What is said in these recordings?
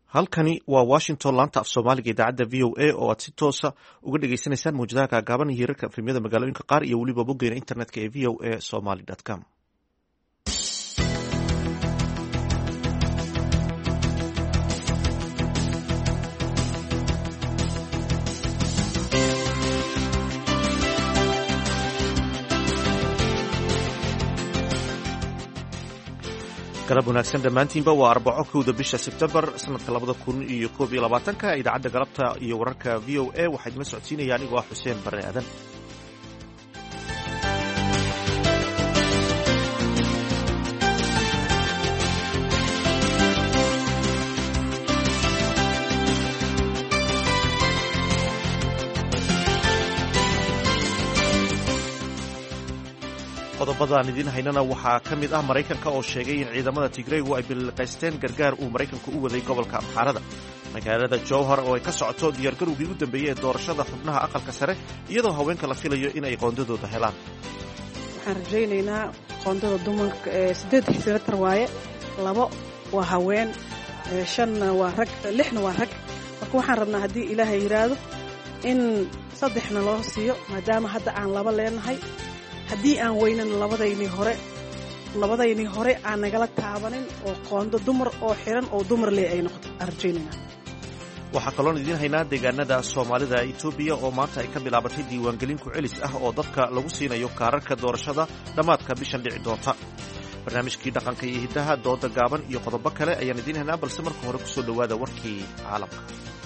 halkani waa washington laanta af soomaaliga idaacadda v o a oo aad si toosa uga dhagaysanaysaan mawjadaha gaagaaban iyo hirarka efrimyada magaalooyinka qaar iyo weliba boggeena internetka ee v o a somaly com. galab wanaagsan dhammaantiinba waa arbaco kowda bisha sebtembar sanadka 2012 idaacadda galabta iyo wararka v o a waxaa idinla socodsiinaya anigoo ah xuseen barre aadan. qodobadaan idiin haynana waxaa ka mid ah maraykanka oo sheegay in ciidamada tigraygu ay biliqaysteen gargaar uu maraykanku u waday gobolka amxaarada. magaalada jowhar oo ay ka socoto diyaargarowgii u dambeeyey ee doorashada xubnaha aqalka sare iyadoo haweenka la filayo in ay qoondadooda helaan. waxaan rajaynaynaa qoondada dumarka 8 xisiratar waaye 2 waa haween 5 waa rag 6 waa rag. marka waxaan rabnaa haddii ilaahay yidhaahdo in 3 loo siiyo maadaama hadda aan 2 leenahay. haddii aan weynan labadaynii hore aan nagala taabanin oo qoondo dumar oo xiran oo dumar leh ay noqoto arjaynayna. waxaa kaloon idiin haynaa deegaanada soomaalida etoobiya oo maanta ay ka bilaabatay diiwaangelin ku celis ah oo dadka lagu siinayo kaararka doorashada dhammaadka bishan dhici doonta. barnaamijkii dhaqanka iyo hiddaha dooda gaaban iyo qodobo kale ayaan idiin haynaa balse marka hore kusoo dhowaada warkii caalamka.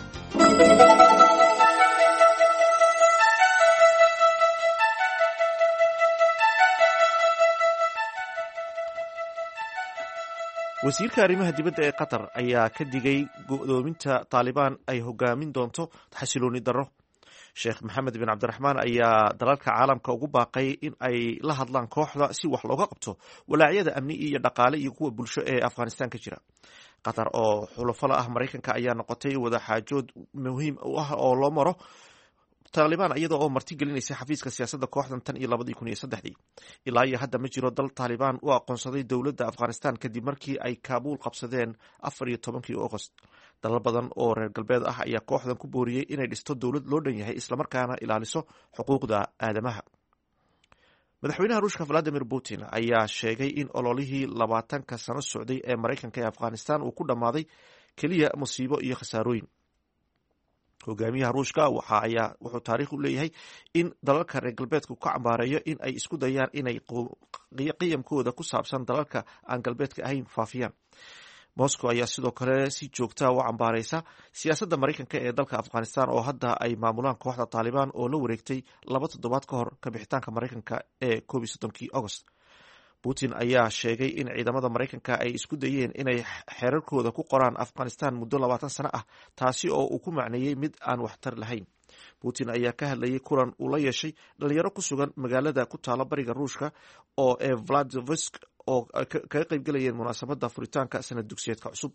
wasiirka arrimaha dibadda ee qatar ayaa ka digay go'doominta taalibaan ay hogaamin doonto xasilooni darro. sheekh maxamed bin cabdiraxmaan ayaa dalalka caalamka ugu baaqay in ay la hadlaan kooxda si wax looga qabto walaacyada amni iyo dhaqaale iyo kuwa bulsho ee afghanistan ka jira. qatar oo xulafala ah maraykanka ayaa noqotay wadaxaajood muhiim u ah oo loo maro taalibaan iyada oo marti gelinaysa xafiiska siyaasadda kooxdan tan iyo 2003 ilaa iyo hadda ma jiro dal taalibaan u aqoonsaday dowladda afghanistan kadib markii ay kaabuul qabsadeen 14 August. dalal badan oo reer galbeed ah ayaa kooxdan ku booriyey inay dhisto dowlad loo dhan yahay islamarkaana ilaaliso xuquuqda aadamaha. madaxweynaha ruushka valadimir putin ayaa sheegay in ololihii 20 sano socday ee maraykanka ee afghanistan uu ku dhammaaday keliya musiibo iyo khasaarooyin. hogaamiyaha ruushka wuxuu taariikh u leeyahay in dalalka reer galbeedku ka cambaareeyo in ay isku dayaan inay qiyamkooda ku saabsan dalalka aan galbeedka ahayn faafiyaan. moscow ayaa sidoo kale si joogta u cambaareysa siyaasadda maraykanka ee dalka afghanistan oo hadda ay maamulaan kooxda taalibaan oo la wareegtay 2 toddobaad ka hor ka bixitaanka maraykanka ee 31 August. putin ayaa sheegay in ciidamada maraykanka ay isku dayeen inay xeerarkooda ku qoraan afghanistan muddo 20 sano ah taasi oo uu ku macneeyey mid aan waxtar lahayn. putin ayaa ka hadlayay kulan uu la yeeshay dhalinyaro ku sugan magaalada ku taala bariga ruushka oo ee Vladivostok oo kaga qaybgalayeen munaasabadda furitaanka sanad dugsiyeedka cusub.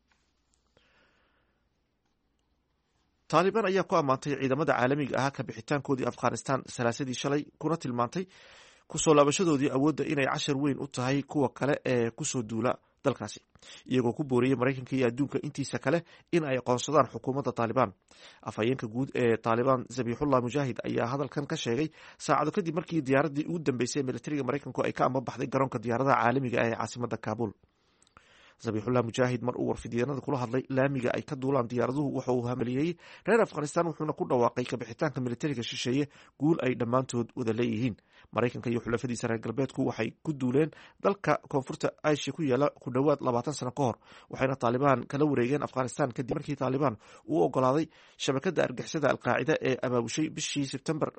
taalibaan ayaa ku ammaantay ciidamada caalamiga ah ka bixitaankoodii afghanistan salaasadii shalay kuna tilmaantay kusoo laabashadoodii awoodda inay cashar weyn u tahay kuwa kale ee kusoo duula dalkaasi iyagoo ku booriyey maraykanka iyo adduunka intiisa kale in ay aqoonsadaan xukuumadda taalibaan. afhayeenka guud ee taalibaan zabixullah mujaahid ayaa hadalkan ka sheegay saacado kadib markii diyaaraddii ugu dambeysay ee militariga maraykanku ay ka ambabaxday garoonka diyaaradaha caalamiga ah ee caasimadda kaabul. zabixullah mujaahid mar uu warfidyeennada kula hadlay laamiga ay ka duulaan diyaaraduhu waxa uu hamaliyey reer afghanistan wuxuuna ku dhawaaqay kabixitaanka militariga shisheeye guul ay dhammaantood wada leeyihiin. maraykanka iyo xulafadiisa reer galbeedku waxay ku duuleen dalka koonfurta asia ku yaala ku dhowaad 20 sano ka hor waxayna taalibaan kala wareegeen afghanistan kadib markii taalibaan uu ogolaaday shabakadda argixisada alqaacida ee abaabushay bishii sebtembar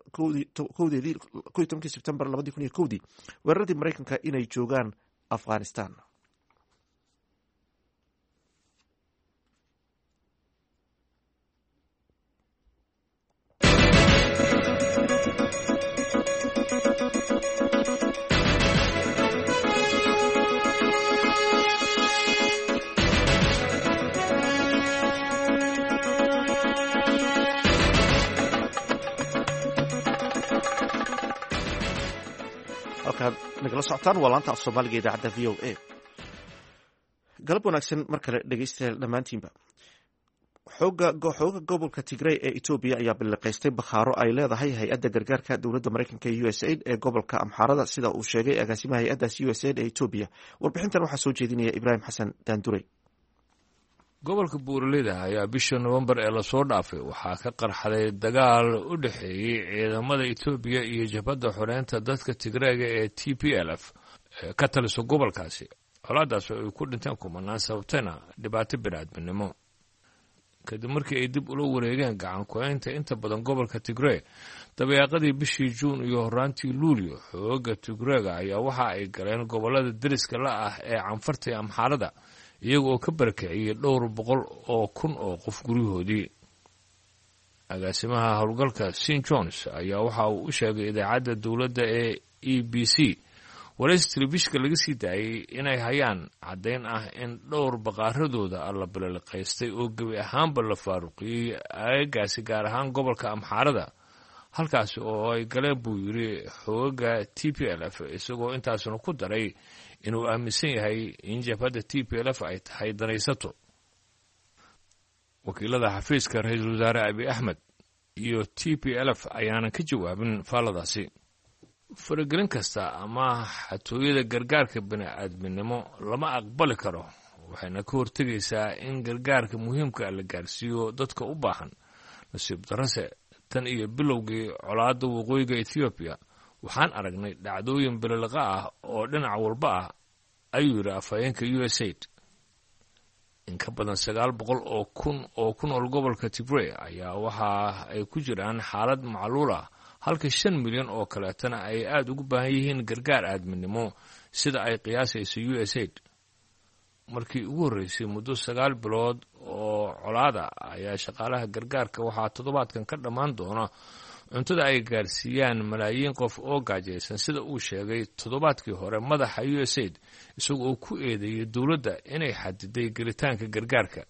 11 sebtembar 2001 weeraradii maraykanka inay joogaan afghanistan. halkaad nagala socotaan waa laanta af soomaaliga idaacadda v o a. galab wanaagsan mar kale dhegeystayaal dhammaantiinba. xooga gobolka Tigray ee Ethiopia ayaa biliqaystay bakhaaro ay leedahay hay-adda gargaarka dowladda Mareykanka ee USAID ee gobolka Amxaarada sida uu sheegay agaasimaha hay-addaas USAID ee Ethiopia. Warbixintan waxaa soo jeedinaya Ibrahim Xasan Daanduray. gobolka Buuraleyda ayaa bishii November ee la soo dhaafay waxaa ka qarxaday dagaal u dhaxeeyay ciidamada Ethiopia iyo jabhadda xoreynta dadka Tigrayga ee TPLF ka taliso gobolkaasi. colaadaas ay ku dhinteen kumanaan sababtayna dhibaato bini'aadminimo. kadib markii ay dib ula wareegeen gacan ku-haynta inta badan gobolka Tigray dabeeqadii bishii Juun iyo horaantii Luulyo, xooga Tigrayga ayaa waxa ay galeen gobolada deriska la ah ee Canfarta iyo Amxaarada iyaga oo ka barakiciyay dhowr boqol oo kun oo qof guryahoodii. agaasimaha howlgalka St John's ayaa waxa uu u sheegay idaacadda dowladda ee EBC waraysi telefishinka laga sii daayay inay hayaan caddayn ah in dhowr baqaaradooda la biliqaystay oo gebi ahaanba la faaruqiyey aagaasi gaar ahaan gobolka Amxaarada, halkaasi oo ay galeen buu yidhi xooga TPLF, isagoo intaasuna ku daray inuu aaminsan yahay in jabhadda TPLF ay tahay danaysato. wakiilada xafiiska ra-iisul wasaare Abiy Ahmed iyo TPLF ayaanan ka jawaabin faalladaasi. faragelin kasta ama xatooyada gargaarka bini'aadminimo lama aqbali karo, waxayna ka hortegaysaa in gargaarka muhiimka la gaarsiiyo dadka u baahan. nasiib darrase tan iyo bilowgii colaadda waqooyiga Ethiopia waxaan aragnay dhacdooyin biliqa ah oo dhinac walba ah, ayuu yidhi afhayeenka USAID. in ka badan 900 oo kun oo ku nool gobolka Tigray ayaa waxa ay ku jiraan xaalad macluul ah, halka 5 milyan oo kaleetana ay aad ugu baahan yihiin gargaar aadminimo sida ay qiyaasayso USAID. markii ugu horreysay muddo 9 bilood oo colaada ayaa shaqaalaha gargaarka waxaa toddobaadkan ka dhammaan doona cuntada ay gaarsiiyaan malaayiin qof oo gaajaysan, sida uu sheegay toddobaadkii hore madaxa USAID isagoo ku eedeeyay dowladda inay xadiday gelitaanka gargaarka.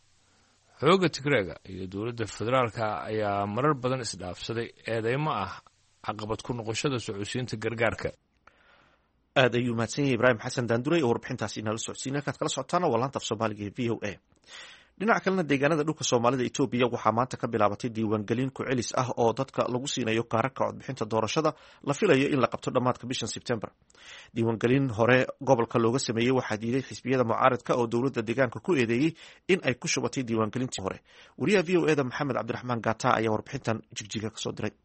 xooga Tigrayga iyo dowladda federaalka ayaa marar badan isdhaafsaday eedeymo ah caqabad ku noqoshada socodsiinta gargaarka. aad ayuu mahadsan yahay Ibrahim Xasan Daanduray oo warbixintaasi inala socodsiinaya. kaad kala socotaana waa laanta af Soomaaliga ee VOA. dhinaca kalena deegaanada dhulka Soomaalida Ethiopia waxaa maanta ka bilaabatay diiwaangelin ku celis ah oo dadka lagu siinayo kaararka codbixinta doorashada la filayo in la qabto dhammaadka bishan September. diiwaangelin hore gobolka looga sameeyey waxaa diiday xisbiyada mucaaradka oo dowladda deegaanka ku eedeeyey in ay ku shubatay diiwaangelintii hore. wariyaha VOA-da Maxamed Cabdiraxmaan Gata ayaa warbixintan Jigjiga ka soo diray.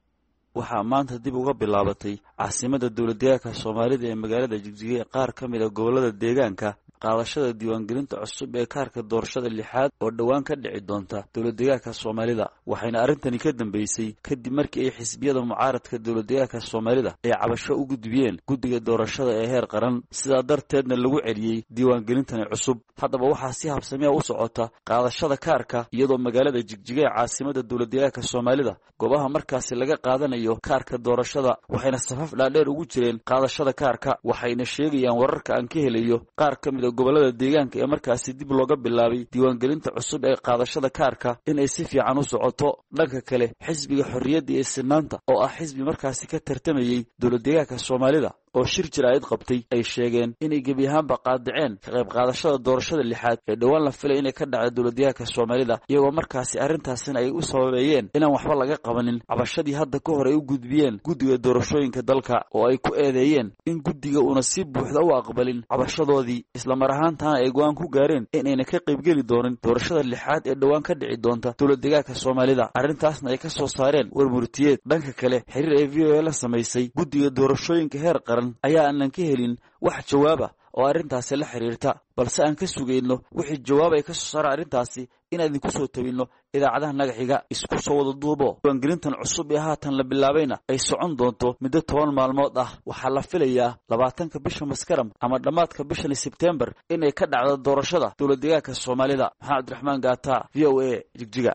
waxaa maanta dib uga bilaabatay caasimadda dowladdeegaanka Soomaalida ee magaalada Jigjiga ee qaar ka mid ah gobolada deegaanka qaadashada diiwaangelinta cusub ee kaarka doorashada 6aad oo dhawaan ka dhici doonta dowladdeegaanka Soomaalida. waxayna arrintani ka dambeysay kadib markii ay xisbiyada mucaaradka dowladdeegaanka Soomaalida ay cabasho u gudbiyeen guddiga doorashada ee heer qaran, sidaa darteedna lagu celiyey diiwaangelintani cusub. haddaba waxaa si habsami ah u socota qaadashada kaarka iyadoo magaalada Jigjiga ee caasimadda dowladdeegaanka Soomaalida goobaha markaasi laga qaadanayo kaarka doorashada waxayna safaf dhaadheer ugu jireen qaadashada kaarka. waxayna sheegayaan wararka aan ka helayo qaar ka mid gobolada deegaanka ee markaasi dib looga bilaabay diiwaangelinta cusub ee qaadashada kaarka inay si fiican u socoto. dhanka kale xisbiga xorriyadda iyo sinaanta oo ah xisbi markaasi ka tartamayay dowladdeegaanka Soomaalida oo shir jiraayad qabtay ay sheegeen inay gebi ahaanba qaadaceen ka qayb qaadashada doorashada 6aad ee dhawaan la filay inay ka dhacdo dowladdeegaanka Soomaalida, iyagoo markaasi arrintaasina ay u sababeeyeen inaan waxba laga qabanin cabashadii hadda ka hor ay u gudbiyeen guddiga doorashooyinka dalka oo ay ku eedeeyeen in guddiga una si buuxda u aqbalin cabashadoodii, islamar ahaantaana ay go'aan ku gaareen inayna ka qaybgeli doonin doorashada 6aad ee dhawaan ka dhici doonta dowladdeegaanka Soomaalida. arrintaasna ay ka soo saareen warmurtiyeed. dhanka kale xiriir ay VOA la samaysay guddiga doorashooyinka heer qaran ayaa aanan ka helin wax jawaaba oo arrintaasi la xiriirta, balse aan ka sugayno wixii jawaab ay ka soo saara arrintaasi inaan idinku soo tabinno idaacadaha nagaxiga. isku soo wada duubo diiwaangelintan cusub ee haatan la bilaabayna ay socon doonto muddo 10 maalmood ah. waxaa la filayaa 20-ka bisha Maskaram ama dhammaadka bishan September inay ka dhacdo doorashada dowladdeegaanka Soomaalida. Maxamed Cabdiraxmaan Gata, VOA, Jigjiga.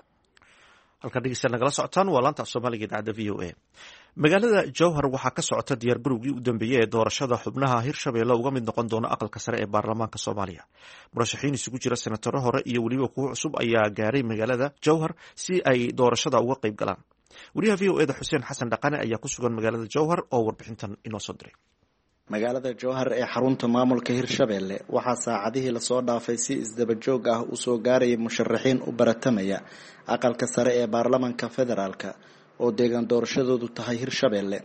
halka dhegeysta nagala socotaan waa laanta af Soomaaliga idaacadda VOA. magaalada Jowhar waxaa ka socota diyaargarowgii u dambeeyey ee doorashada xubnaha Hirshabeelle uga mid noqon doona aqalka sare ee baarlamaanka Soomaaliya. murashaxiin isugu jira senataro hore iyo weliba kuwo cusub ayaa gaaray magaalada Jowhar si ay doorashada uga qayb galaan. wariyaha VOA-da Xuseen Xasan Dhaqane ayaa ku sugan magaalada Jowhar oo warbixintan inoo soo diray. magaalada jowhar ee xarunta maamulka hirshabelle waxaa saacadihii lasoo dhaafay si isdaba joog ah usoo gaarayay musharaxiin u baratamaya aqalka sare ee baarlamanka federaalk oo deegaan doorashadoodu tahay hirshabelle.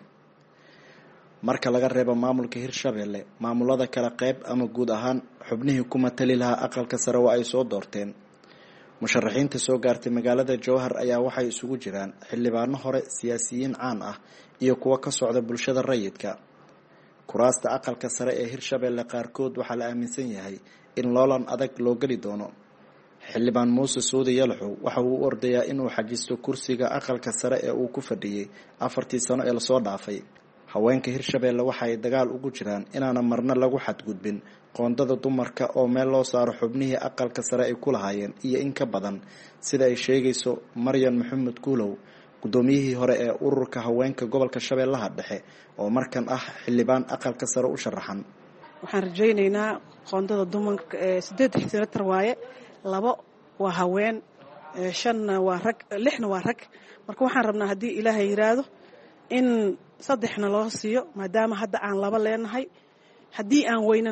marka laga reebo maamulka hirshabelle, maamulada kala qayb ama guud ahaan xubnihii ku matali lahaa aqalka sare waa ay soo doorteen. musharaxiinta soo gaartay magaalada jowhar ayaa waxay isugu jiraan xildhibaano hore, siyaasiyiin caan ah iyo kuwo ka socda bulshada rayidka. kuraasta aqalka sare ee hirshabelle qaarkood waxaa la aaminsan yahay in loolan adag loo geli doono. xildhibaan muuse suudi yalaxow waxa uu u ordayaa inuu xajisto kursiga aqalka sare ee uu ku fadhiyey 4 sano ee lasoo dhaafay. haweenka hirshabelle waxa ay dagaal ugu jiraan inaana marna lagu xadgudbin qoondada dumarka oo meel loo saaro xubnihii aqalka sare ay ku lahaayeen iyo in ka badan, sida ay sheegayso Maryan Maxamed Kuulow, gudoomiyihii hore ee ururka haweenka gobolka Shabeellaha Dhexe oo markan ah xildhibaan aqalka sare u sharaxan. waxaan rajaynaynaa qoondada dumarka 8 senatar waaye, 2 waa haween, 5 waa rag, 6 waa rag. marka waxaan rabnaa haddii ilaahay yiraahdo in 3 loo siiyo maadaama hadda aan 2 leenahay. haddii aan weynan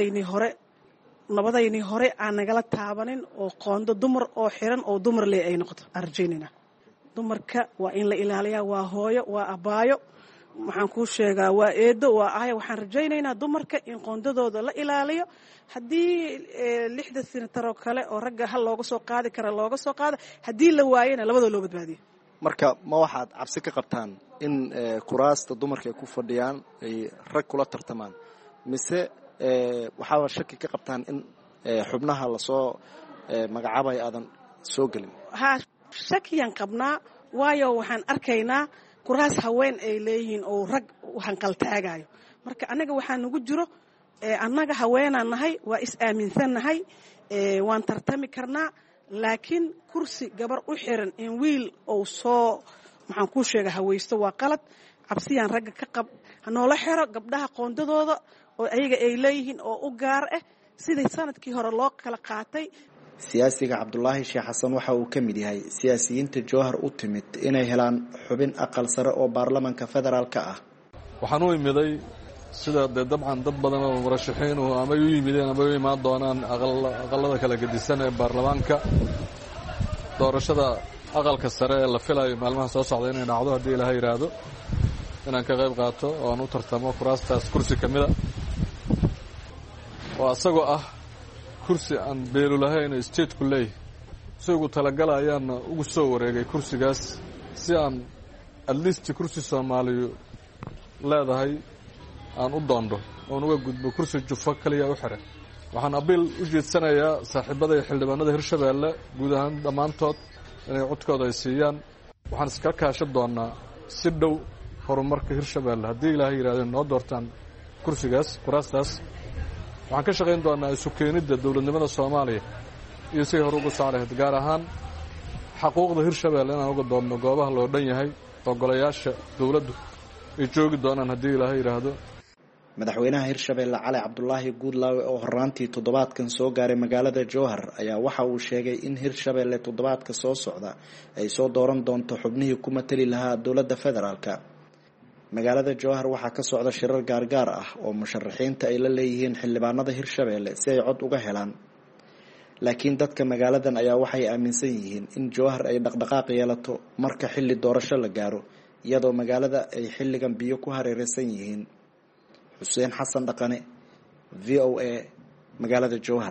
labadaynii hore aan nagala taabanin oo qoondo dumar oo xiran oo dumar lee ay noqoto aan rajaynayna. dumarka waa in la ilaaliyaa, waa hooyo, waa abaayo, waxaan kuu sheegaa waa eedo, waa aayo. waxaan rajaynaynaa dumarka in qoondadooda la ilaaliyo. haddii 6 senatar oo kale oo ragga hal looga soo qaadi kara looga soo qaado, haddii la waayana labadoo loo badbaadiyo. marka ma waxaad cabsi ka qabtaan in kuraasta dumarka ay ku fadhiyaan ay rag kula tartamaan, mise waxaa shaki ka qabtaan in xubnaha lasoo magacaabay aadan soo gelin? ha shakiyaan qabnaa, waayo waxaan arkaynaa kuraas haween ay leeyihiin oo rag hanqaltaagayo. marka annaga waxaa nagu jiro, annaga haweenaan nahay, waa is aaminsannahay, waan tartami karnaa. laakiin kursi gabar u xiran in wiil ou soo maxaan kuu sheega hawaysto waa qalad. cabsiyaan ragga ka qab, hanoola xiro gabdhaha qoondadooda oo ayaga ay leeyihiin oo u gaar ah sidii sanadkii hore loo kala qaatay. siyaasiga Cabdulaahi Sheekh Xasan waxa uu ka mid yahay siyaasiyiinta jowhar u timid inay helaan xubin aqal sare oo baarlamanka federaalka ah. waxaan u imiday sida dabcan dad badan oo murashaxiin oo ama u yimideen ama u imaan doonaan aqalada kala gedisan ee baarlamaanka. doorashada aqalka sare ee la filayo maalmaha soo socda inay dhacdo haddii ilaahay yiraahdo, inaan ka qayb qaato oo aan u tartamo kuraastaas kursi ka mida oo asagoo ah kursi aan beelu lahayn stateku leeyahay. isagu talagala ayaana ugu soo wareegay kursigaas si aan at least kursi Soomaaliyu leedahay aan u doondo oon uga gudbo kursi jufa kaliya u xiran. waxaan abiil u jeedsanayaa saaxiibada xildhibaanada hirshabelle guud ahaan dhammaantood inay codkooda ay siiyaan. waxaan iska kaashan doonaa si dhow horumarka hirshabelle haddii ilaahay yiraahdo noo doortaan kuraastaas. waxaan ka shaqayn doonaa isu keenidda dowladnimada Soomaaliya iyo si hor ugu saarayd, gaar ahaan xuquuqda hirshabelle inaan uga doonno goobaha loo dhan yahay oo golayaasha dowladdu ay joogi doonaan haddii ilaahay yiraahdo. madaxweynaha hirshabelle Cali Cabdulaahi Guudlaawe oo horaantii toddobaadkan soo gaaray magaalada jowhar ayaa waxa uu sheegay in hirshabelle toddobaadka soo socda ay soo dooran doonto xubnihii ku matali lahaa dowladda federaalka. magaalada jowhar waxaa ka socda shirar gaargaar ah oo musharaxiinta ay la leeyihiin xildhibaanada hirshabelle si ay cod uga helaan. laakiin dadka magaaladan ayaa waxay aaminsan yihiin in jowhar ay dhaqdhaqaaq yeelato marka xilli doorasho la gaaro, iyadoo magaalada ay xilligan biyo ku hareeraysan yihiin. Xuseen Xasan Dhaqane, VOA, magaalada jowhar.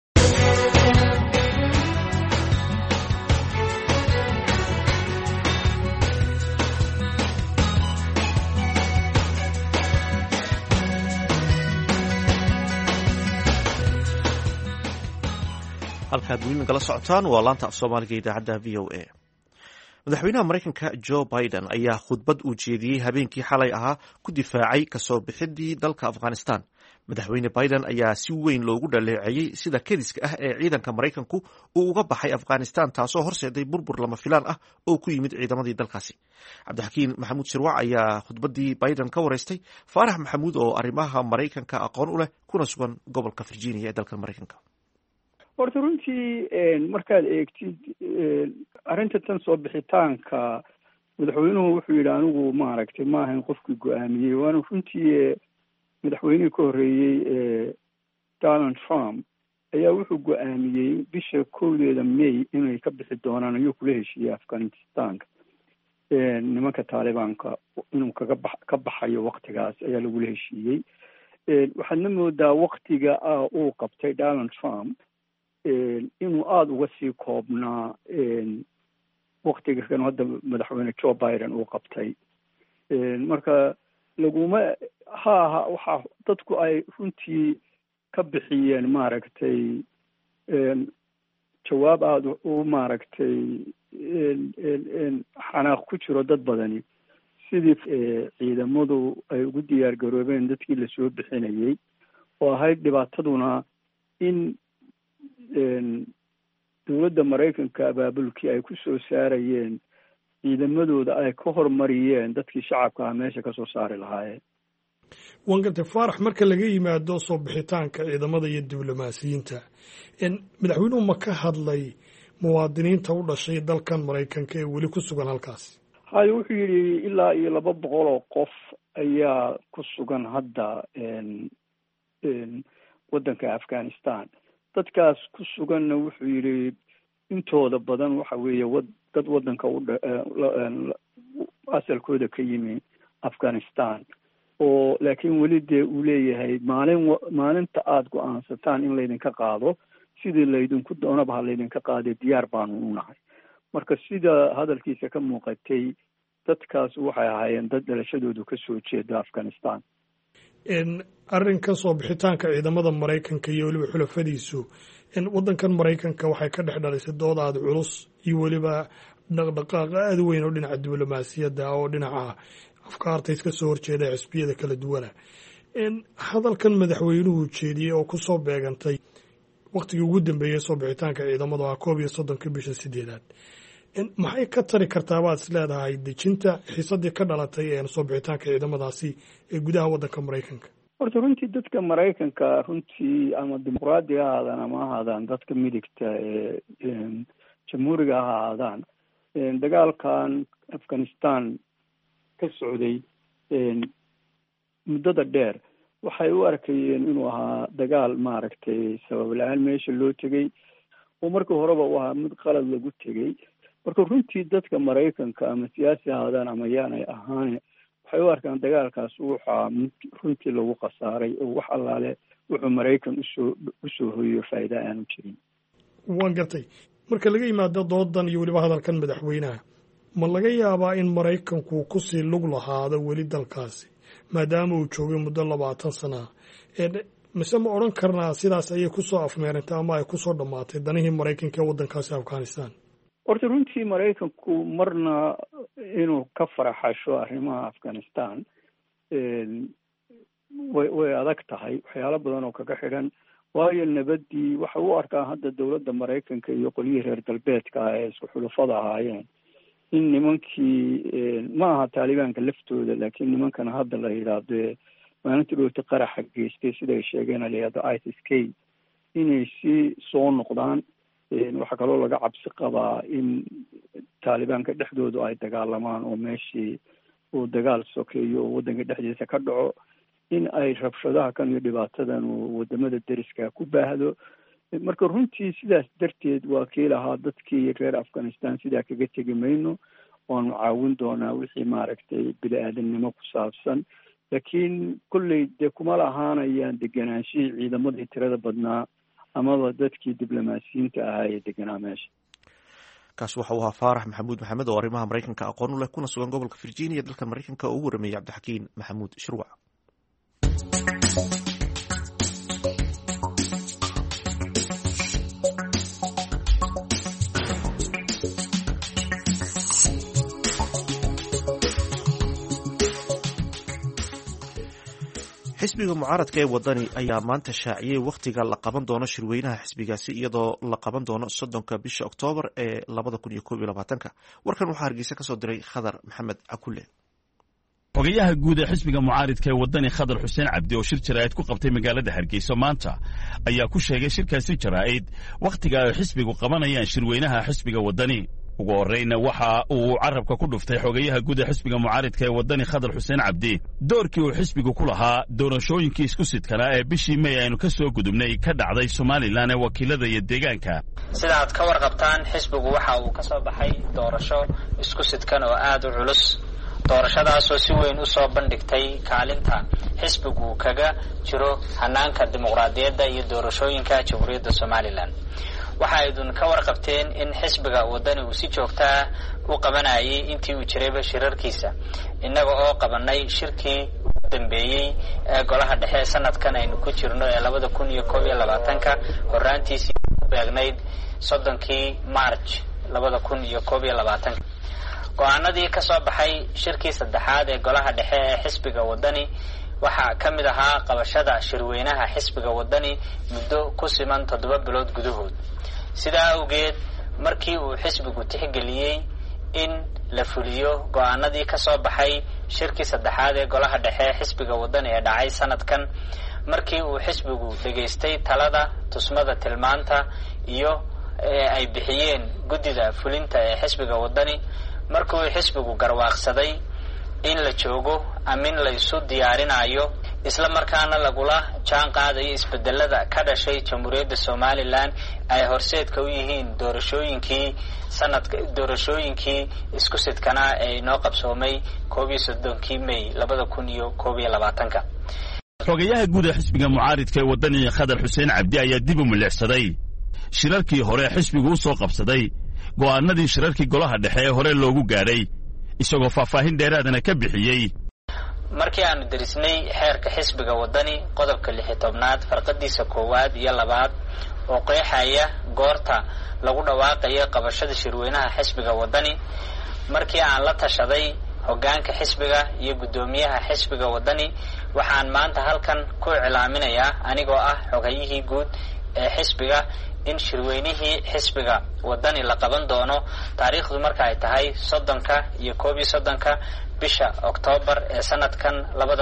halkaad weli nagala socotaan waa laanta af soomaaliga idaacadda VOA. madaxweynaha maraykanka Joe Biden ayaa khudbad uu jeediyey habeenkii xalay ahaa ku difaacay kasoo bixidii dalka Afghanistan. madaxweyne Biden ayaa si weyn loogu dhaleeceeyey sida kediska ah ee ciidanka Maraykanku uu uga baxay Afghanistan, taasoo horseeday burbur lama filaan ah oo ku yimid ciidamadii dalkaasi. Cabdixakiin Maxamuud Sirwac ayaa khudbadii Biden ka wareystay Faarax Maxamuud oo arrimaha Maraykanka aqoon u leh kuna sugan gobolka Virginia ee dalka Maraykanka. horta runtii markaad eegtid arrinta tan soo bixitaanka madaxweynuhu wuxuu yidhi anigu maaragtay ma ahayn qofkii go-aamiyey, waana runtii madaxweynihii ka horreeyey Donald Trump ayaa wuxuu go-aamiyey bisha 1 May inay ka bixi doonaan ayuu kula heshiiyey Afghanistanka nimanka Taalibaanka inuu ka baxayo waqtigaas ayaa lagula heshiiyey. waxaadna moodaa waqtiga uu qabtay Donald Trump inuu aada uga sii koobnaa waqtiga kan hadda madaxweyne Joe Biden uu qabtay. marka laguma waxa dadku ay runtii ka bixiyeen maaragtay jawaab aada u maaragtay xanaaq ku jiro dad badani sidii ciidamadu ay ugu diyaar garoobeen dadkii lasoo bixinayay oo ahayd dhibaataduna in dowladda Maraykanka abaabulkii ay ku soo saarayeen ciidamadooda ay ka hormariyeen dadkii shacabka ah meesha ka soo saari lahaayeen. wangarte Faarax, marka laga yimaado soo bixitaanka ciidamada iyo diblomaasiyiinta madaxweynuhu ma ka hadlay muwaadiniinta u dhashay dalkan Maraykanka ee weli ku sugan halkaas? hayo wuxuu yidhi ilaa iyo 200 oo qof ayaa ku sugan hadda waddanka Afghanistan. dadkaas ku suganna wuxuu yidhi intooda badan waxa weeye dad waddanka asalkooda ka yimi Afghanistan oo laakiin weli dee uu leeyahay maalinta aada go-aansataan in laydinka qaado sidii laydinku doonaba ha laydinka qaaday diyaar baanu u nahay. marka sida hadalkiisa ka muuqatay dadkaas waxay ahaayeen dad dhalashadoodu ka soo jeeda Afghanistan. arrinkan soo bixitaanka ciidamada Maraykanka iyo weliba xulafadiisu waddankan Maraykanka waxay ka dhex dhalisay dood aada culus iyo weliba dhaqdhaqaaq aada weyn oo dhinaca diblomaasiyadda oo dhinaca afkaarta iska soo horjeeda xisbiyada kala duwana. hadalkan madaxweynuhu jeediyey oo ku soo beegantay waqtigii ugu dambeeyey soo bixitaanka ciidamadu 31 bisha 8aad maxay ka tari kartaa baad is leedahay dejinta xiisadii ka dhalatay soo bixitaanka ciidamadaasi ee gudaha waddanka Maraykanka? horta runtii dadka Maraykanka runtii ama dimuqraadi ha ahaadaan ama ha ahaadaan dadka midigta ee jamhuuriga ha ahaadaan dagaalkan Afghanistan ka socday muddada dheer waxay u arkayeen inuu ahaa dagaal maaragtay sabab la-aan meesha loo tegey oo markii horeba u ahaa mid qalad lagu tegey. marka runtii dadka Maraykanka ama siyaasi ahaadaan ama yaanay ahaan waxay u arkaan dagaalkaas waxaa mid runtii lagu khasaaray oo wax allaale wuxuu Maraykan usoo hoyo faa'iido aanu jirin. waan gartay. marka laga yimaado doodan iyo weliba hadalkan madaxweynaha ma laga yaabaa in Maraykanku ku sii lug lahaado weli dalkaasi maadaama uu joogay muddo 20 sano mise ma odhan karnaa sidaas ayay kusoo afmeerantay ama ay kusoo dhammaatay danihii Maraykanka ee waddankaasi Afghanistan? horta runtii Maraykanku marna inuu ka faraxasho arrimaha Afghanistan way adag tahay waxyaalo badan oo kaga xidhan waayo nabadii waxa uu arkaa hadda dowladda Maraykanka iyo qolyihii reer galbeedka ee isku xulafada ahaayeen in nimankii ma aha Taalibaanka laftooda laakiin nimankana hadda la yidhaahdo maalintii dhowta qaraxa geystay sida ay sheegeen alayado ISIS-K inay soo noqdaan. waxaa kaloo laga cabsi qabaa in Taalibaanka dhexdoodu ay dagaalamaan oo meeshii uu dagaal sokeeyo oo waddanka dhexdiisa ka dhaco in ay rabshadaha kan iyo dhibaatadan uu wadamada deriska ku baahdo. marka runtii sidaas darteed waa kii lahaa dadkii reer Afghanistan sidaa kaga tegi mayno waanu caawin doonaa wixii maaragtay bini-aadamnimo ku saabsan laakiin kolley dee kuma lahaanayaan deganaanshihii ciidamadii tirada badnaa amaba dadkii diblomaasiyiinta ahaa ee deganaa meesha. kaas waxa uu ahaa Faarax Maxamuud Maxamed oo arrimaha Maraykanka aqoon u leh kuna sugan gobolka Virginia dalka Maraykanka oo ugu warameeyay Cabdixakiin Maxamuud Shirwac. xisbiga mucaaradka ee wadani ayaa maanta shaaciyey wakhtiga la qaban doono shirweynaha xisbigaasi iyadoo la qaban doono 30 bisha Oktoobar ee 2021. warkan waxaa Hargeysa ka soo diray Khadar Maxamed Cakulle. xogayaha guud ee xisbiga mucaaradka ee wadani Khadar Xuseen Cabdi oo shir jaraa'id ku qabtay magaalada Hargeysa maanta ayaa ku sheegay shirkaasi jaraa'id wakhtiga ay xisbigu qabanayaan shirweynaha xisbiga wadani. ugu horrayna waxa uu carabka ku dhuftay xogayaha guud ee xisbiga mucaaridka ee waddani khadar xuseen cabdi doorkii uu xisbigu ku lahaa doorashooyinkii isku sidkanaa ee bishii May aynu ka soo gudubnay ka dhacday Somaliland ee wakiilada iyo deegaanka. sida aad ka warqabtaan xisbigu waxa uu ka soo baxay doorasho isku sidkan oo aad u culus, doorashadaas oo si weyn u soo bandhigtay kaalinta xisbigu kaga jiro hanaanka dimuqraadiyadda iyo doorashooyinka Jamhuuriyadda Somaliland. waxa ay ka warqabteen in xisbiga waddani uu si joogto ah u qabanayay intii uu jiray shirarkiisa, innaga oo qabanay shirkii ugu dambeeyay ee golaha dhexe sanadkan aynu ku jirno ee 2021 horaantiisii u beegnayd 30 March 2021. go'aanadii ka soo baxay shirkii saddexaad ee golaha dhexe ee xisbiga waddani waxaa ka mid ahaa qabashada shirweynaha xisbiga waddani muddo ku siman 7 bilood gudahood. sidaa awgeed markii uu xisbigu tixgeliyey in la fuliyo go'aanadii ka soo baxay shirkii saddexaad ee golaha dhexe ee xisbiga waddani ee dhacay sanadkan, markii uu xisbigu dhageystay talada tusmada tilmaanta iyo ay bixiyeen guddida fulinta ee xisbiga waddani, markii uu xisbigu garwaaqsaday in la joogo amin la isu diyaarinayo isla markaana lagula jaan qaadayo isbedelada ka dhashay Jamhuuriyadda Somaliland ay horseedka u yihiin doorashooyinkii isku sidkanaa ee inoo qabsoomay 31 May 2021. xogayaha guud ee xisbiga mucaaridka ee waddani khadar xuseen cabdi ayaa dib u milicsaday shirarkii hore xisbigu u soo qabsaday go'aanadii shirarkii golaha dhexe ee hore loogu gaadhay, isagoo faahfaahin dheeraadana ka bixiyey. markii aanu derisnay xeerka xisbiga waddani qodobka 16aad farqadiisa 1 iyo 2 oo qeexaya goorta lagu dhawaaqayo qabashada shirweynaha xisbiga waddani, markii aan la tashaday hoggaanka xisbiga iyo guddoomiyaha xisbiga waddani, waxaan maanta halkan ku iclaaminayaa anigoo ah xogayihii guud ee xisbiga in shirweynihii xisbiga waddani la qaban doono taariikhdu marka ay tahay 30 iyo 31 bisha Oktoobar ee sanadkan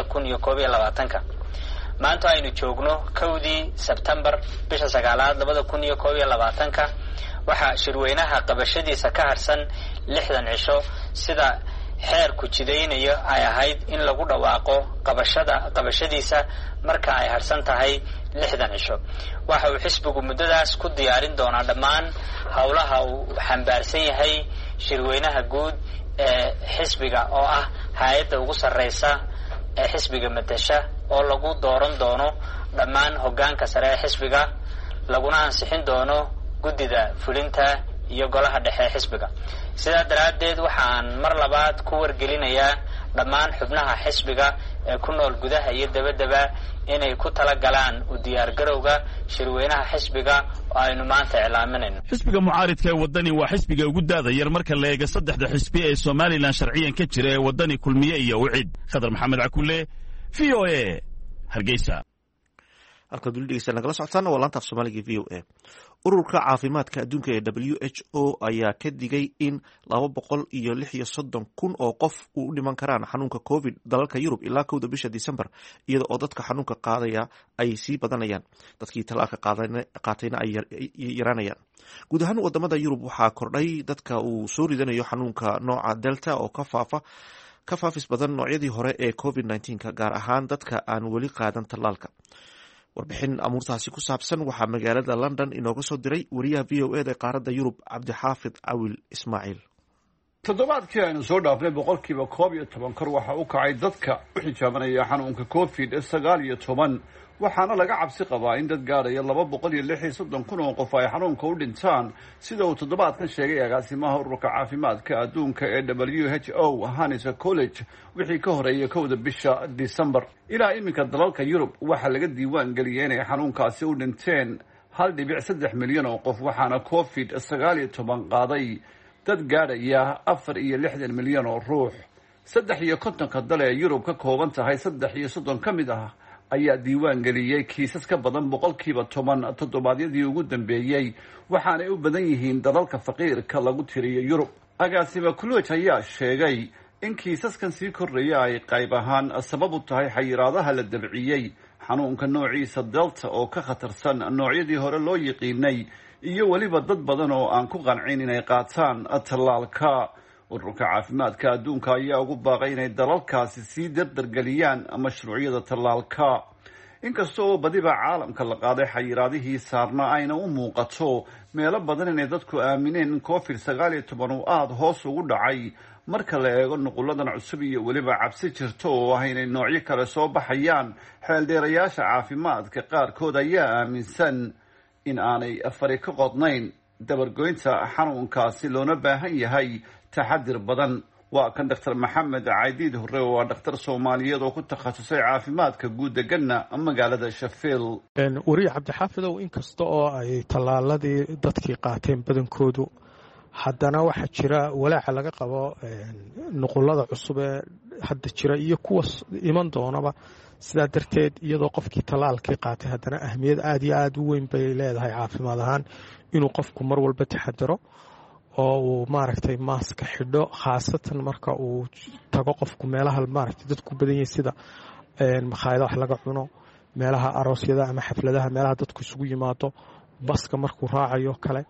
2021. maanta aynu joogno 1 Sebtembar bisha 9aad 2021 waxa shirweynaha qabashadiisa ka harsan 60 cisho sida xeerku jidaynayo ay ahayd in lagu dhawaaqo qabashadiisa marka ay harsan tahay 60 cisho. waxa uu xisbigu muddadaas ku diyaarin doonaa dhammaan howlaha uu xambaarsan yahay shirweynaha guud ee xisbiga oo ah hay'adda ugu sarreysa ee xisbiga matasha oo lagu dooran doono dhammaan hoggaanka sare ee xisbiga laguna ansixin doono guddida fulinta iyo golaha dhexe ee xisbiga. sidaa daraaddeed waxaan mar labaad ku wargelinayaa dhammaan xubnaha xisbiga ee ku nool gudaha iyo dabaddaba inay ku talagalaan u diyaargarowga shirweynaha xisbiga oo aynu maanta iclaaminayno. xisbiga mucaaridka ee waddani waa xisbiga ugu daada yar marka la eego 3 xisbi ee Somaliland sharciyan ka jira ee waddani kulmiye iyo wicid. khadar maxamed cakulle, VOA, Hargeysa. halka dulidhigeystaan nagala socotaan waa laanta af Soomaaliga VOA. ururka caafimaadka adduunka ee WHO ayaa ka digay in 236,000 oo qof u dhiman karaan xanuunka COVID dalalka Yurub ilaa 1 bisha December, iyada oo dadka xanuunka qaadaya ay sii badanayaan, dadkii talaalka qaatayna ay yaraanayaan. guud ahaan wadamada Yurub waxaa kordhay dadka uu soo ridanayo xanuunka nooca Delta oo ka faafis badan noocyadii hore ee COVID-19 gaar ahaan dadka aan weli qaadan talaalka. warbixin amuurtaasi ku saabsan waxaa magaalada London inooga soo diray wariyaha VOA ee qaaradda Yurub Cabdixaafid Cawil Ismaaciil. toddobaadkii aynu soo dhaafnay 11% kor waxa u kacay dadka u xijaabanaya xanuunka COVID-19, waxaana laga cabsi qabaa in dad gaaraya 236,000 oo qof ay xanuunka u dhintaan, sida uu toddobaadkan sheegay agaasimaha ururka caafimaadka adduunka ee WHO Hannes College wixii ka horeeyay 1 bisha December. ilaa iminka dalalka Yurub waxaa laga diiwaan geliyay inay xanuunkaasi u dhinteen 1.3 milyan oo qof, waxaana COVID-19 qaaday dad gaaraya 64 milyan oo ruux. 53 dal ee Yurub ka kooban tahay 30 ka mid ah ayaa diiwaan geliyay kiisas ka badan 10% toddobaadyadii ugu dambeeyay, waxaanay u badan yihiin dalalka faqiirka lagu tiriyo Yurub. agaasima College ayaa sheegay in kiisaskan sii kordhaya ay qayb ahaan sabab u tahay xayiraadaha la dabciyey xanuunka noociisa Delta oo ka khatarsan noocyadii hore loo yiqiinay, iyo weliba dad badan oo aan ku qancin inay qaataan tallaalka. ururka caafimaadka adduunka ayaa ugu baaqay inay dalalkaasi sii dardargeliyaan mashruucyada tallaalka. inkasta oo badiba caalamka la qaaday xayiraadihii saarna ayna u muuqato meelo badan inay dadku aamineen in COVID-19 uu aada hoos ugu dhacay marka la eego nuquladan cusub iyo weliba cabsi jirto oo ah inay noocyo kale soo baxayaan. xeeldheerayaasha caafimaadka qaarkood ayaa aaminsan in aanay fari ka qodnayn dabargoynta xanuunkaasi loona baahan yahay taxadir badan. waa kan Dr. Maxamed Caydiid Hore oo dhakhtar Soomaaliyeed oo ku takhasusay caafimaadka guud degana magaalada Sheffield. wariye cabdixaafidow inkasta oo ay tallaaladii dadkii qaateen badankoodu haddana waxaa jira walaaca laga qabo nuqulada cusub ee hadda jira iyo kuwa iman doonaba. sidaa darteed iyadoo qofkii tallaalkii qaatay haddana ahmiyad aad iyo aad u weyn bay leedahay caafimaad ahaan inuu qofku mar walba taxadaro oo uu maaragtay maaska xidho, khaasatan marka uu tago qofku meelaha maaragtay dadku badan yahay sida makhaayada wax laga cuno, meelaha aroosyada ama xafladaha, meelaha dadku isugu yimaado, baska markuu raacayo kale.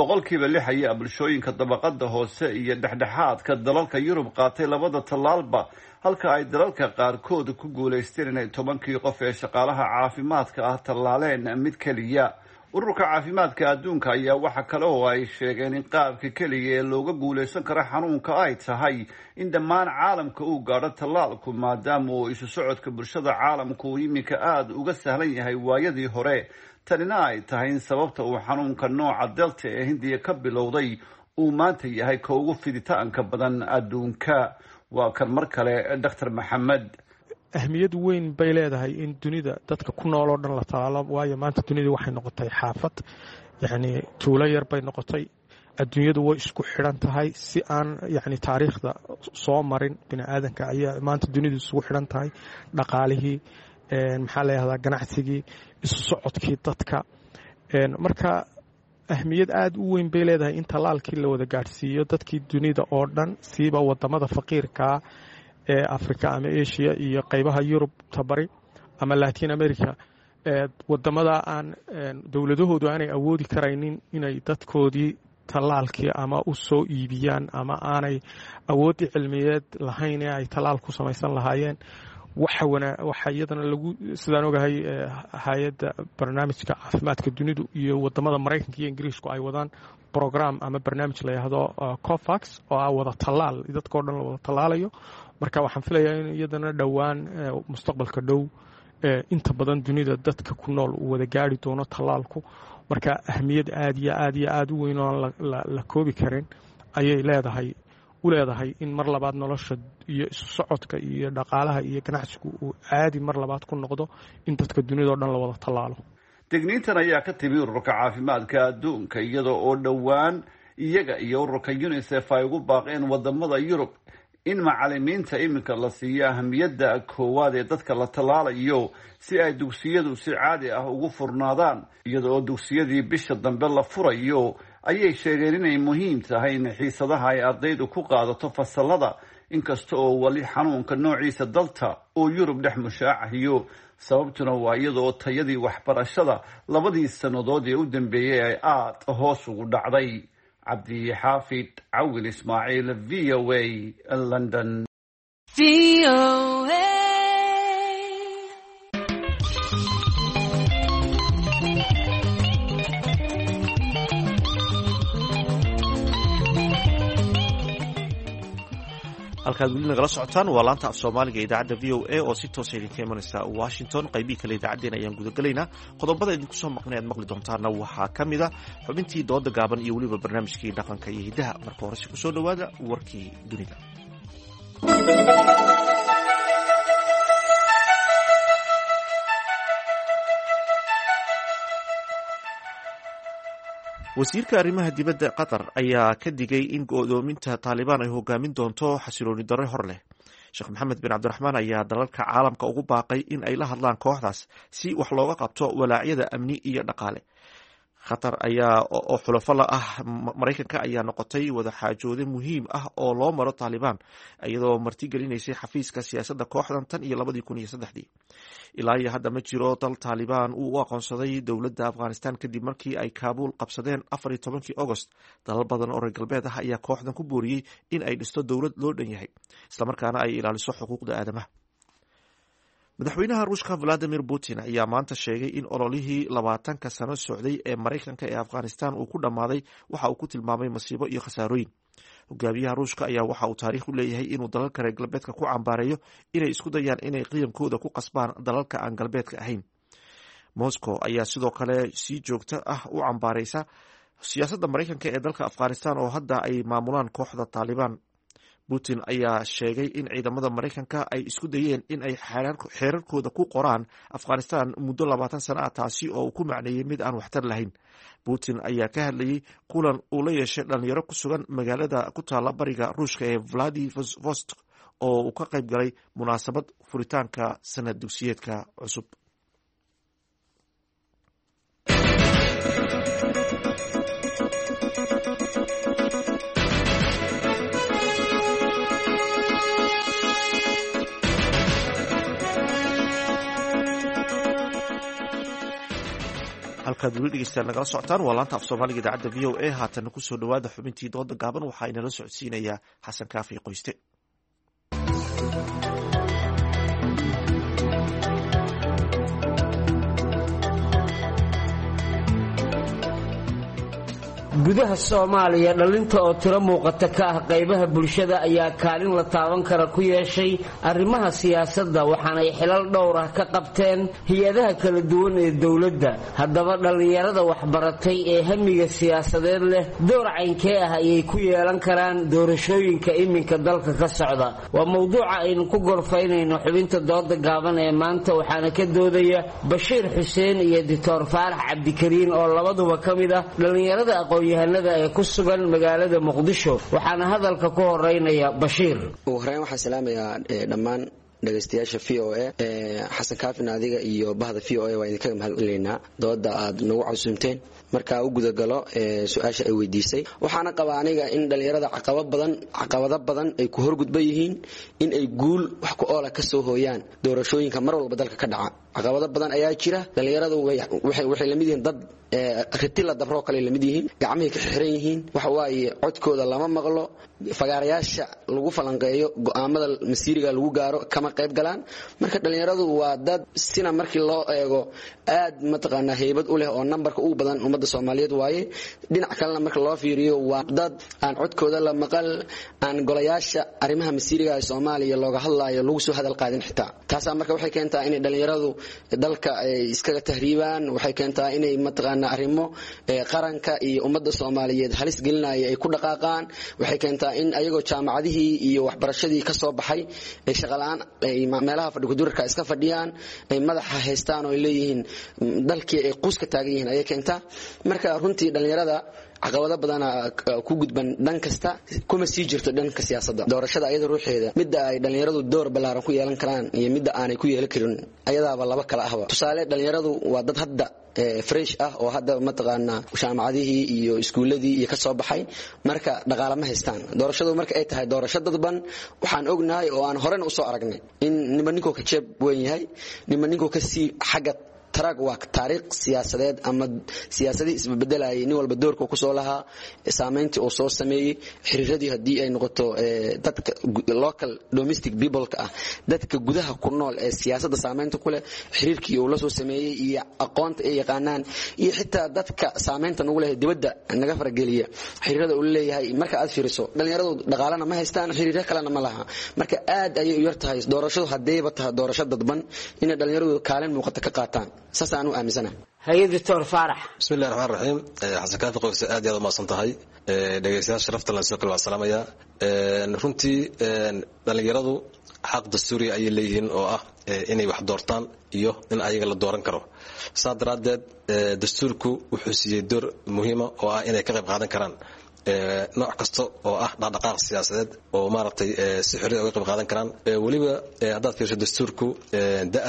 6% ayaa bulshooyinka dabaqada hoose iyo dhexdhexaadka dalalka Yurub qaatay labada tallaalba, halka ay dalalka qaarkood ku guuleysteen inay 10 qof ee shaqaalaha caafimaadka ah tallaaleen mid kaliya. ururka caafimaadka adduunka ayaa waxa kale oo ay sheegeen in qaabka kaliya ee looga guuleysan karo xanuunka ay tahay in dhammaan caalamka uu gaadho tallaalku, maadaama uu isu socodka bulshada caalamku uu iminka aada uga sahlan yahay waayadii hore. tanina ay tahay in sababta uu xanuunka nooca delta ee hindiya ka bilowday uu maanta yahay ka ugu fiditaanka badan adduunka. waa kan mar kale Dr. Maxamed. ahmiyad weyn bay leedahay in dunida dadka ku nool oo dhan la tallaalo, waayo maanta dunida waxay noqotay xaafad, yacni tuulo yar bay noqotay. adduunyadu way isku xidhan tahay si aan yacni taariikhda soo marin. bini'aadanka ayaa maanta dunidu isugu xidhan tahay, dhaqaalihii, maxaa la yidhahdaa, ganacsigii, isu socodkii dadka. marka ahmiyad aad u weyn bay leedahay in tallaalkii la wada gaadhsiiyo dadkii dunida oo dhan, siiba wadamada faqiirkaa ee Afrika ama Asia iyo qaybaha Yurub tabari ama Latin America, wadamada aan dawladahoodu aanay awoodi karaynin inay dadkoodii tallaalkii ama u soo iibiyaan ama aanay awoodi cilmiyeed lahayn ee ay tallaal ku samaysan lahaayeen. waxa iyadana lagu sidaan ogahay hay'adda barnaamijka caafimaadka dunidu iyo wadamada Mareykanka iyo Ingiriisku ay wadaan program ama barnaamij la yiraahdo COVAX oo ah wada tallaal, dadkoo dhan la wada tallaalayo. marka waxaan filayaa in iyadana dhowaan mustaqbalka dhow inta badan dunida dadka ku nool uu wada gaari doono tallaalku. marka ahmiyad aad u weyn oo la koobi karin ayay leedahay in mar labaad nolosha iyo isu socodka iyo dhaqaalaha iyo ganacsigu uu caadi mar labaad ku noqdo in dadka dunida oo dhan la wada tallaalo. digniintan ayaa ka timi ururka caafimaadka adduunka iyada oo dhowaan iyaga iyo ururka UNICEF ay ugu baaqeen wadamada Yurub in macallimiinta iminka la siiyo ahmiyadda koowaad ee dadka la tallaalayo si ay dugsiyadu si caadi ah ugu furnaadaan. iyada oo dugsiyadii bisha dambe la furayo ayay sheegeen inay muhiim tahay in xiisadaha ay ardaydu ku qaadato fasalada, inkasta oo wali xanuunka noociisa dalta oo Yurub dhex mushaacayo. sababtuna waa iyada oo tayadii waxbarashada labadii sannadood ee u dambeeyay ay aad hoos ugu dhacday. cabdi xaafid cawil ismaaciil, VOA, London. halkaad weli nagala socotaan waa laanta af soomaaliga idaacadda VOA oo si toosa idinka imanaysa Washington. qaybihii kale idaacaddeen ayaan gudagelaynaa. qodobada idinku soo maqnay aad maqli doontaana waxaa ka mid a xubintii dooda gaaban iyo weliba barnaamijkii dhaqanka iyo hiddaha. marka horese kusoo dhowaada warkii dunida. wasiirka arrimaha dibadda qatar ayaa ka digay in go'doominta taalibaan ay hogaamin doonto xasilooni darro hor leh. sheekh maxamed bin cabdiraxmaan ayaa dalalka caalamka ugu baaqay in ay la hadlaan kooxdaas si wax looga qabto walaacyada amni iyo dhaqaale. qatar ayaa oo xulafo la ah maraykanka ayaa noqotay wadaxaajoode muhiim ah oo loo maro taalibaan iyadoo martigelinaysay xafiiska siyaasadda kooxdan tan iyo 2003 ilaa iyo hadda ma jiro dal taalibaan uu u aqoonsaday dowladda afghanistan kadib markii ay kaabuul qabsadeen 14 Agost. dalal badan oo reer galbeed ah ayaa kooxdan ku booriyey in ay dhisto dowlad loo dhan yahay islamarkaana ay ilaaliso xuquuqda aadamaha. madaxweynaha ruushka valadimir putin ayaa maanta sheegay in ololihii 20 sano socday ee maraykanka ee afghanistan uu ku dhammaaday waxa uu ku tilmaamay masiibo iyo khasaarooyin. hogaamiyaha ruushka ayaa waxa uu taariikh u leeyahay inuu dalalka reer galbeedka ku cambaareeyo inay isku dayaan inay qiyamkooda ku qasbaan dalalka aan galbeedka ahayn. moscow ayaa sidoo kale si joogto ah u cambaareysa siyaasadda maraykanka ee dalka afghanistan oo hadda ay maamulaan kooxda taalibaan. putin ayaa sheegay in ciidamada maraykanka ay isku dayeen in ay xeerarkooda ku qoraan afghanistan muddo 20 sano ah, taasi oo uu ku macneeyey mid aan waxtar lahayn. putin ayaa ka hadlayey kulan uu la yeeshay dhalinyaro ku sugan magaalada ku taala bariga ruushka ee vladivostok oo uu ka qayb galay munaasabad furitaanka sanad dugsiyeedka cusub. halkaad weli dhegeystayaal nagala socotaan waa laanta af soomaaliga idaacadda v o a. haatana kusoo dhawaada xubintii dooda gaaban waxaa inala socodsiinayaa xasan kaafi qoyste. gudaha Soomaaliya dhalinta oo tiro muuqata ka ah qaybaha bulshada ayaa kaalin la taaban kara ku yeeshay arrimaha siyaasadda waxaana ay xilal dhowr ah ka qabteen hay'adaha kala duwan ee dawladda. haddaba dhalinyarada waxbaratay ee hamiga siyaasadeed leh door caynkee ah ayay ku yeelan karaan doorashooyinka iminka dalka ka socda. waa mowduuca aynu ku gorfaynayno xubinta dooda gaaban ee maanta, waxaana ka doodaya Bashiir Xuseen iyo Dr. Faarax Cabdikariin oo labaduba ka mid ah dhalinyarada aqoon-yahanada ee ku sugan magaalada Muqdisho. waxaana hadalka ku horeynaya Bashiir. ugu horeyn waxaan salaamayaa dhammaan dhageystayaasha VOA xasan kaafin adiga iyo bahda VOA waa idinkaga mahadcelineynaa dooda aad nagu casuumteen. marka u gudagalo su'aasha ay weydiisay waxaana qabaa aniga in dhalinyarada caqabado badan ay ku horgudban yihiin in ay guul wax ku oola ka soo hooyaan doorashooyinka mar walba dalka ka dhaca. caqabado badan ayaa jira. dhalinyaradu waxay la mid yihiin dad ritila dabro kale la mid yihiin, gacmaha ka xiran yihiin, waxa waaye codkooda lama maqlo, fagaarayaasha lagu falanqeeyo go'aamada masiiriga lagu gaaro kama qayb galaan. marka dhalinyaradu waa dad sina markii loo eego aad mataqaanaa heybad u leh oo nambarka ugu badan ummadda Soomaaliyeed waaye. dhinac kalena marka loo fiiriyo waa dad aan codkooda la maqal, aan golayaasha arrimaha masiiriga ee Soomaaliya looga hadlaayo lagu soo hadal qaadin xitaa. taas marka waxay keentaa in dhalinyaradu dalka ay iskaga tahriibaan, waxay keentaa inay mataqaanaa arrimo qaranka iyo ummadda Soomaaliyeed halis gelinaya ay ku dhaqaaqaan, waxay keentaa in ayagoo jaamacadihii iyo waxbarashadii ka soo baxay ay shaqalaan ay meelaha fadhigudurka iska fadhiyaan, ay madaxa haystaan oo ay leeyihiin dalkii ay quuska taagan yihiin ayay keentaa. marka runtii dhalinyarada caqabado badan ku gudban dhan kasta kuma sii jirto dhanka siyaasadda. doorashada ayada ruuxeeda midda ay dhalinyaradu door ballaaran ku yeelan karaan iyo midda aanay ku yeelan karin ayadaaba laba kala ahba. tusaale dhalinyaradu waa dad hadda fresh ah oo hadda mataqaanaa jaamacadihii iyo iskuuladii iyo ka soo baxay, marka dhaqaale ma haystaan. doorashadu marka ay tahay doorasho dadban waxaan ognahay oo aan horena u soo aragnay in nimankoo ka jeeb weyn yahay, nimankoo ka sii xagga tarag waa taariikh siyaasadeed ama siyaasadii isbedelayay nin walba doorka ku soo lahaa, saameyntii uu soo sameeyay, xiriiradii hadii ay noqoto dadka local domestic people ka ah, dadka gudaha ku nool ee siyaasadda saameynta ku leh, xiriirkii uu la soo sameeyay iyo aqoonta ay yaqaanaan, iyo xitaa dadka saameynta nagu leh dibadda naga farageliya xiriirada uu leeyahay. marka aad fiiriso dhalinyaradu dhaqaalana ma haystaan, xiriiro kalena ma laha. marka aad ayay u yar tahay doorashadu hadayba tahay doorasho dadban inay dhalinyaradu kaalin muuqata ka qaataan. saasaan u aaminsanahay. hay Dr. Faarax. bismillaahir rahmaanir rahiim. xasan kaafi qoyska aad iyo aad u maasan tahay. dhageystayaasha sharafta la soo kala salaamaya. runtii dhalinyaradu xaq dastuuri ay leeyihiin oo ah inay wax doortaan iyo in ayaga la dooran karo. saadaradeed dastuurku wuxuu siiyay door muhiim ah oo ah inay ka qayb qaadan karaan nooc kasta oo ah dhaqdhaqaaq siyaasadeed oo maaragtay si xorriya uga qayb qaadan karaan. waliba haddaad fiiriso dastuurku da'da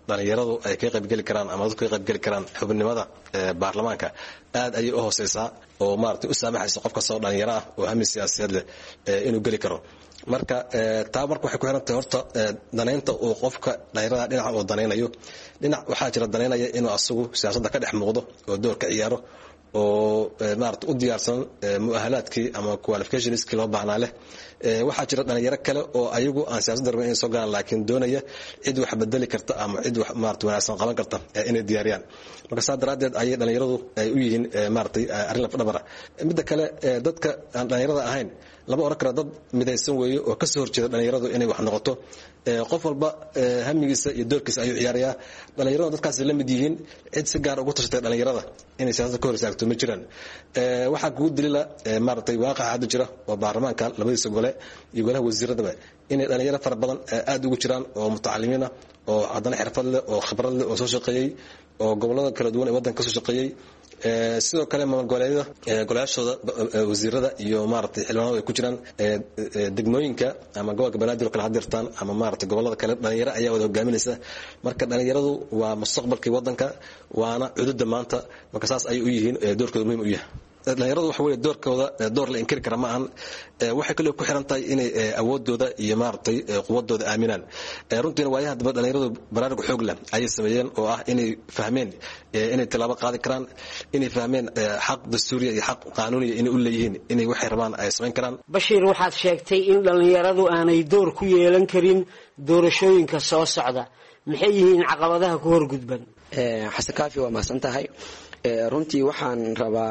dhalinyaradu ay ka qaybgeli karaan ama dadku ka qaybgeli karaan xubnimada baarlamaanka aad ayay u hooseysaa oo maaragtay u saamaxaysa qof kastoo dhalinyaro ah oo hami siyaasadeed leh inuu geli karo marka taa marka waxay ku xiran tahay horta danaynta uu qofka dhalinyarada dhinaca uu danaynayo dhinac waxaa jira danaynaya inuu asagu siyaasadda ka dhex muuqdo oo door ka ciyaaro oo maaragtay u diyaarsan mu'ahalaadkii ama qualificationskii loo baahnaa leh waxaa jira dhalinyaro kale oo ayagu aan siyaasadda rabin inay soo galaan laakiin doonaya cid wax bedeli karta ama cid wax maaragtay wanaagsan qaban karta inay diyaariyaan marka saa daraaddeed ayay dhalinyaradu ay u yihiin maaragtay arrin lafdhabara midda kale dadka aan dhalinyarada ahayn lama oran kara dad midaysan weeye oo ka soo horjeeda dhalinyaradu inay wax noqoto qof walba hamigiisa iyo doorkiisa ayuu ciyaarayaa dhalinyaradu dadkaas la mid yihiin cid si gaar ugu tashatay dhalinyarada inay siyaasadda ka hor istaagto ma jiraan waxaa kugu dilila maaragtay waaqaca hadda jira oo baarlamaanka labadiisa gole iyo golaha wasiiradaba inay dhalinyaro fara badan aad ugu jiraan oo mutacalimiina oo haddana xirfad leh oo khibrad leh oo soo shaqeeyey oo gobollada kala duwan ee waddanka ka soo shaqeeyey sidoo kale maamul goboleedyada golayaashooda wasiirada iyo maaragtay xildhibaanadu ay ku jiraan degmooyinka ama gobolka banaadir oo kale hadirtaan ama maaragtay gobollada kale dhalinyaro ayaa wada hogaaminaysa marka dhalinyaradu waa mustaqbalkii waddanka waana cududda maanta marka saas ayay u yihiin doorkooda muhiim u yahay dhalinyaradu waxa weeye doorkooda door la inkiri kara ma ahan waxay kale ku xiran tahay inay awoodooda iyo maaragtay quwadooda aaminaan runtiina waayaha daba dhalinyaradu baraarug xoog leh ayay sameeyeen oo ah inay fahmeen inay tallaabo qaadi karaan inay fahmeen xaq dastuuriya iyo xaq qaanuuniya inay u leeyihiin inay waxay rabaan ay samayn karaan bashiir waxaad sheegtay in dhalinyaradu aanay door ku yeelan karin doorashooyinka soo socda maxay yihiin caqabadaha ku horgudban xasan kaafi waa mahadsan tahay runtii waxaan rabaa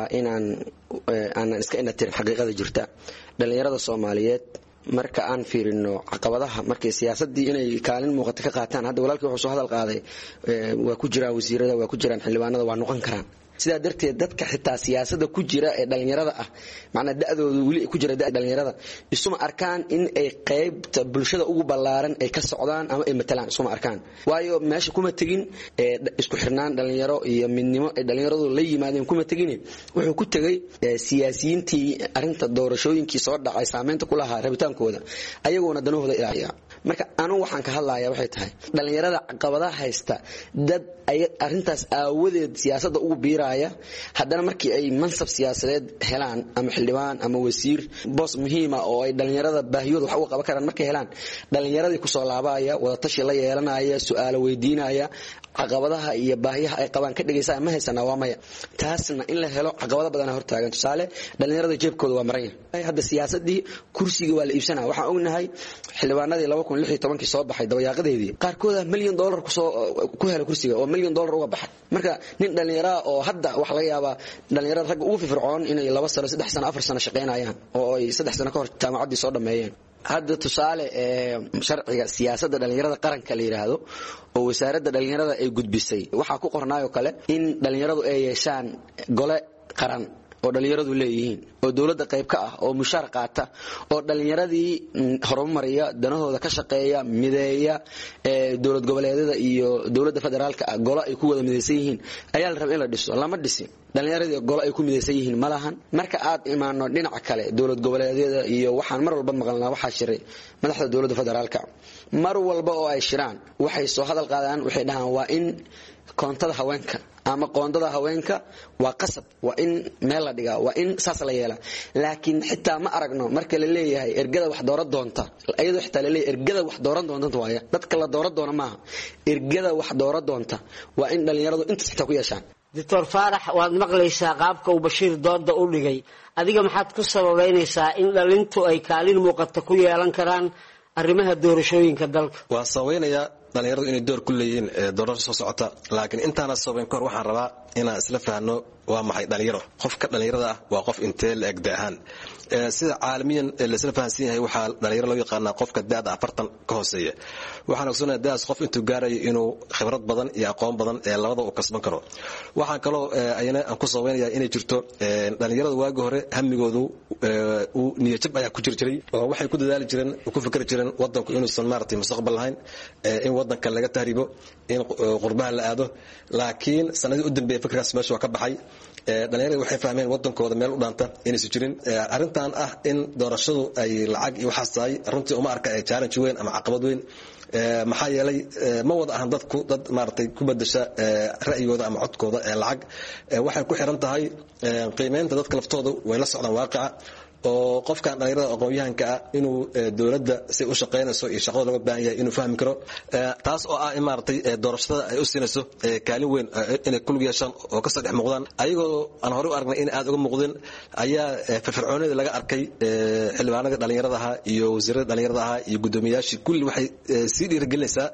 aanan iska inatirin xaqiiqada jirta dhalinyarada Soomaaliyeed marka aan fiirino caqabadaha markay siyaasadii inay kaalin muuqato ka qaataan hadda walaalkii wuxuu soo hadal qaaday waa ku jiraan wasiirada waa ku jiraan xildhibaanada waa noqon karaan sidaa darteed dadka xitaa siyaasadda ku jira ee dhalinyarada ah macnaa da'dooda weli ku jira dhalinyarada isuma arkaan in ay qaybta bulshada ugu ballaaran ay ka socdaan ama ay matalaan isuma arkaan waayo meesha kuma tagin isku xirnaan dhalinyaro iyo midnimo ay dhalinyaradu la yimaadeen kuma tagin wuxuu ku tagay siyaasiyiintii arinta doorashooyinkii soo dhacay saameynta ku lahaa rabitaankooda ayagoona danahooda ilaaliya marka anu waxaan ka hadlayaa waxay tahay dhalinyarada caqabadaha haysta dad ay arintaas aawadeed siyaasadda ugu biiraya haddana markii ay mansab siyaasadeed helaan ama xildhibaan ama wasiir boos muhiima oo ay dhalinyarada baahiyooda wax uga qaban karaan markay helaan dhalinyaradii kusoo laabaya wada tashi la yeelanaya su'aalo weydiinaya caqabadaha iyo baahiyaha ay qabaan ka dhigaysaa ma haysanaa waa maya taasna in la helo caqabado badan oo hortaagan tusaale dhalinyarada jeebkooda waa maran yahay hadda siyaasadii kursiga waa la iibsanaa waxaan ognahay xildhibaanadii 2016 soo baxay dabayaaqadeedii qaarkood $1 milyan ku helay kursiga oo $1 milyan uga baxay marka nin dhalinyaro oo hadda wax laga yaabaa dhalinyarada rag ugu firfircoon inay 2 sano 3 sano 4 sano shaqeynayaan oo ay 3 sano ka hor jaamacadii soo dhameeyeen hadda tusaale sharciga siyaasadda dhalinyarada qaranka la yiraahdo oo wasaaradda dhalinyarada ay gudbisay waxa ku qornaayo kale in dhalinyaradu ay yeeshaan gole qaran oo dhalinyaradu leeyihiin oo dawladda qayb ka ah oo mushaar qaata oo dhalinyaradii horumariya danahooda ka shaqeeya mideeya dawlad goboleedyada iyo dawladda federaalka golo ay ku wada mideysan yihiin ayaa la rabaa in la dhiso lama dhisin dhalinyaradii golo ay ku mideysan yihiin malahan marka aad imaano dhinaca kale dawlad goboleedyada iyo waxaan mar walba maqalnaa waxa shiray madaxda dawladda federaalka mar walba oo ay shiraan waxay soo hadal qaadaan waxay dhahaan waa in koontada haweenka ama qoondada haweenka waa qasab waa in meel la dhigaa waa in saas la yeela laakiin xitaa ma aragno marka la leeyahay ergada wax dooran doonta ayadoo xitaa la leeyahay ergada wax dooran doonta waaya dadka la dooran doona maaha ergada wax dooran doonta waa in dhalinyaradu inta xitaa ku yeeshaan Dr. Faarax waad maqlaysaa qaabka uu Bashiir dooda u dhigay adiga maxaad ku sababeynaysaa in dhalintu ay kaalin muuqata ku yeelan karaan arrimaha doorashooyinka dalka waa saweynaya dhalinyaradu inay door ku leeyihiin doorasho soo socota laakiin intaana sabayn kor waxaan rabaa inaan isla fahanno waa maxay dhalinyaro qofka dhalinyarada ah waa qof intee la egda ahaan sida caalamiyan la isla fahansan yahay waxaa dhalinyaro loo yaqaanaa qofka da'da 40 ka hooseeya waxaan ogsoonahay da'daas qof intuu gaarayo inuu khibrad badan iyo aqoon badan labada uu kasban karo waxaan kaloo ayana aan ku sabeynayaa inay jirto dhalinyarada waagi hore hamigoodu uu niyad-jab ayaa ku jiray oo waxay ku dadaali jireen ku fikri jireen wadanku inuusan maartay mustaqbal lahayn in wadanka laga tahribo in qurbaha la aado laakiin sanadii u dambeeyay fikraas meesha waa ka baxay dhalinyarada waxay fahmeen wadankooda meel u dhaanta inaysan jirin arrintan ah in doorashadu ay lacag iyo waxaas tahay runtii uma arka challenge weyn ama caqabad weyn maxaa yeelay ma wada ahan dadku dad maaragtay ku bedesha ra'yigooda ama codkooda lacag waxay ku xiran tahay qiimeynta dadka laftooda way la socdaan waaqica oo qofkan dhalinyarada aqoon-yahanka ah inuu dowladda si u shaqaynayso iyo shaqada looga baahan yahay inuu fahmi karo taas oo ah in maaragtay doorashada ay u siinayso kaalin weyn inay ku lug yeeshaan oo ka soo dhex muuqdaan ayagoo aan horey u aragnay in aad uga muuqdeen ayaa firfircoonida laga arkay xildhibaanada dhalinyarada ahaa iyo wasiirada dhalinyarada ahaa iyo guddoomiyayaashii kulli waxay sii dhiirigelinaysaa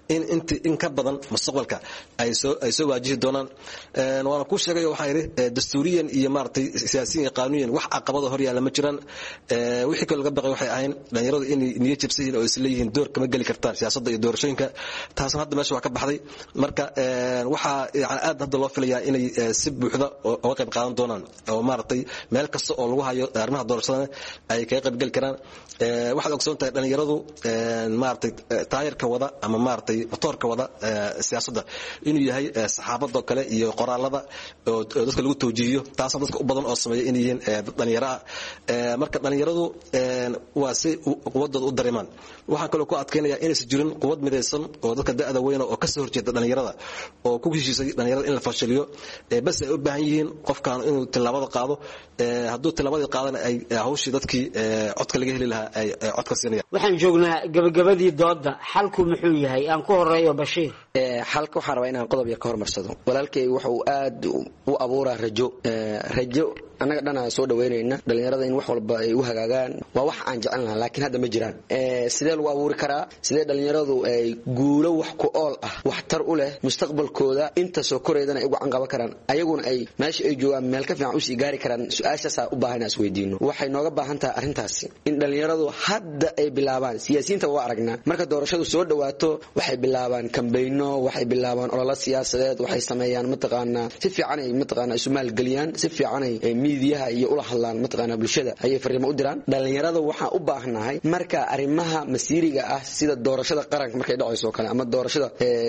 in ka badan mustaqbalka ay soo waajihi doonaan waana kuu sheegay waxaa yidhi dastuuriyan iyo maaragtay siyaasiyan iyo qaanuuniyan wax caqabada hor yaalla ma jiro wixii kale laga baqay waxay ahayn dhalinyaradu inay niyad jabsihiin oo isleeyihiin door kama geli kartaan siyaasadda iyo doorashooyinka taasna hadda meesha waa ka baxday marka waxaa yani aad hadda loo filayaa inay si buuxda uga qayb qaadan doonaan oo maaragtay meel kasta oo lagu hayo arrimaha doorashadana ay kaga qayb geli karaan waxaad ogsoon tahay dhalinyaradu maaragtay taayirka wada ama maaragtay motoorka wada siyaasadda inuu yahay saxaabadoo kale iyo qoraalada oo dadka lagu tawjiihiyo taasna dadka u badan oo sameeya inay yihiin dhalinyaro ah marka dhalinyaradu waa si quwadooda u dareemaan waxaan kaloo ku adkaynaya inaysan jirin quwad midaysan oo dadka da'da weyna oo kasoo horjeeda dhalinyarada oo ku heshiisay dhalinyarada in la fashiliyo bas ay u baahan yihiin qofkan inuu tilaabada qaado hadduu tilaabadii qaadana ay hawshii dadkii codka laga heli lahaa ay codka siinayaan waxaan joognaa gabagabadii dooda xalku muxuu yahay aan ku horeeyo Bashiir xalka waxaan rabaa inaan qodob yar ka hormarsado walaalkay waxa uu aad u abuuraa rajo annaga dhan aan soo dhaweynayna dhalinyarada in wax walba ay u hagaagaan waa wax aan jecelnahay laakiin hadda ma jiraan sidee lagu abuuri karaa sidee dhalinyaradu ay guulo wax ku ool ah wax tar u leh mustaqbalkooda inta soo koreydana ay ugu canqaba karaan ayaguna ay meesha ay joogaan meel ka fiican u sii gaari karaan su'aashaas u baahan is weydiino waxay nooga baahan tahay arrintaasi in dhalinyaradu hadda ay bilaabaan siyaasiyiinta waa aragnaa marka doorashadu soo dhawaato waxay bilaabaan kambayno waxay bilaabaan olole siyaasadeed waxay sameeyaan mataqaanaa si fiican ay mataqaanaa isu maalgeliyaan si fiican ay miidiyaha iyo ula hadlaan mataqaanaa bulshada ayay fariimo u diraan dhalinyarada waxaan u baahnahay marka arrimaha masiiriga ah sida doorashada qaranka markay dhacayso kale ama doorashada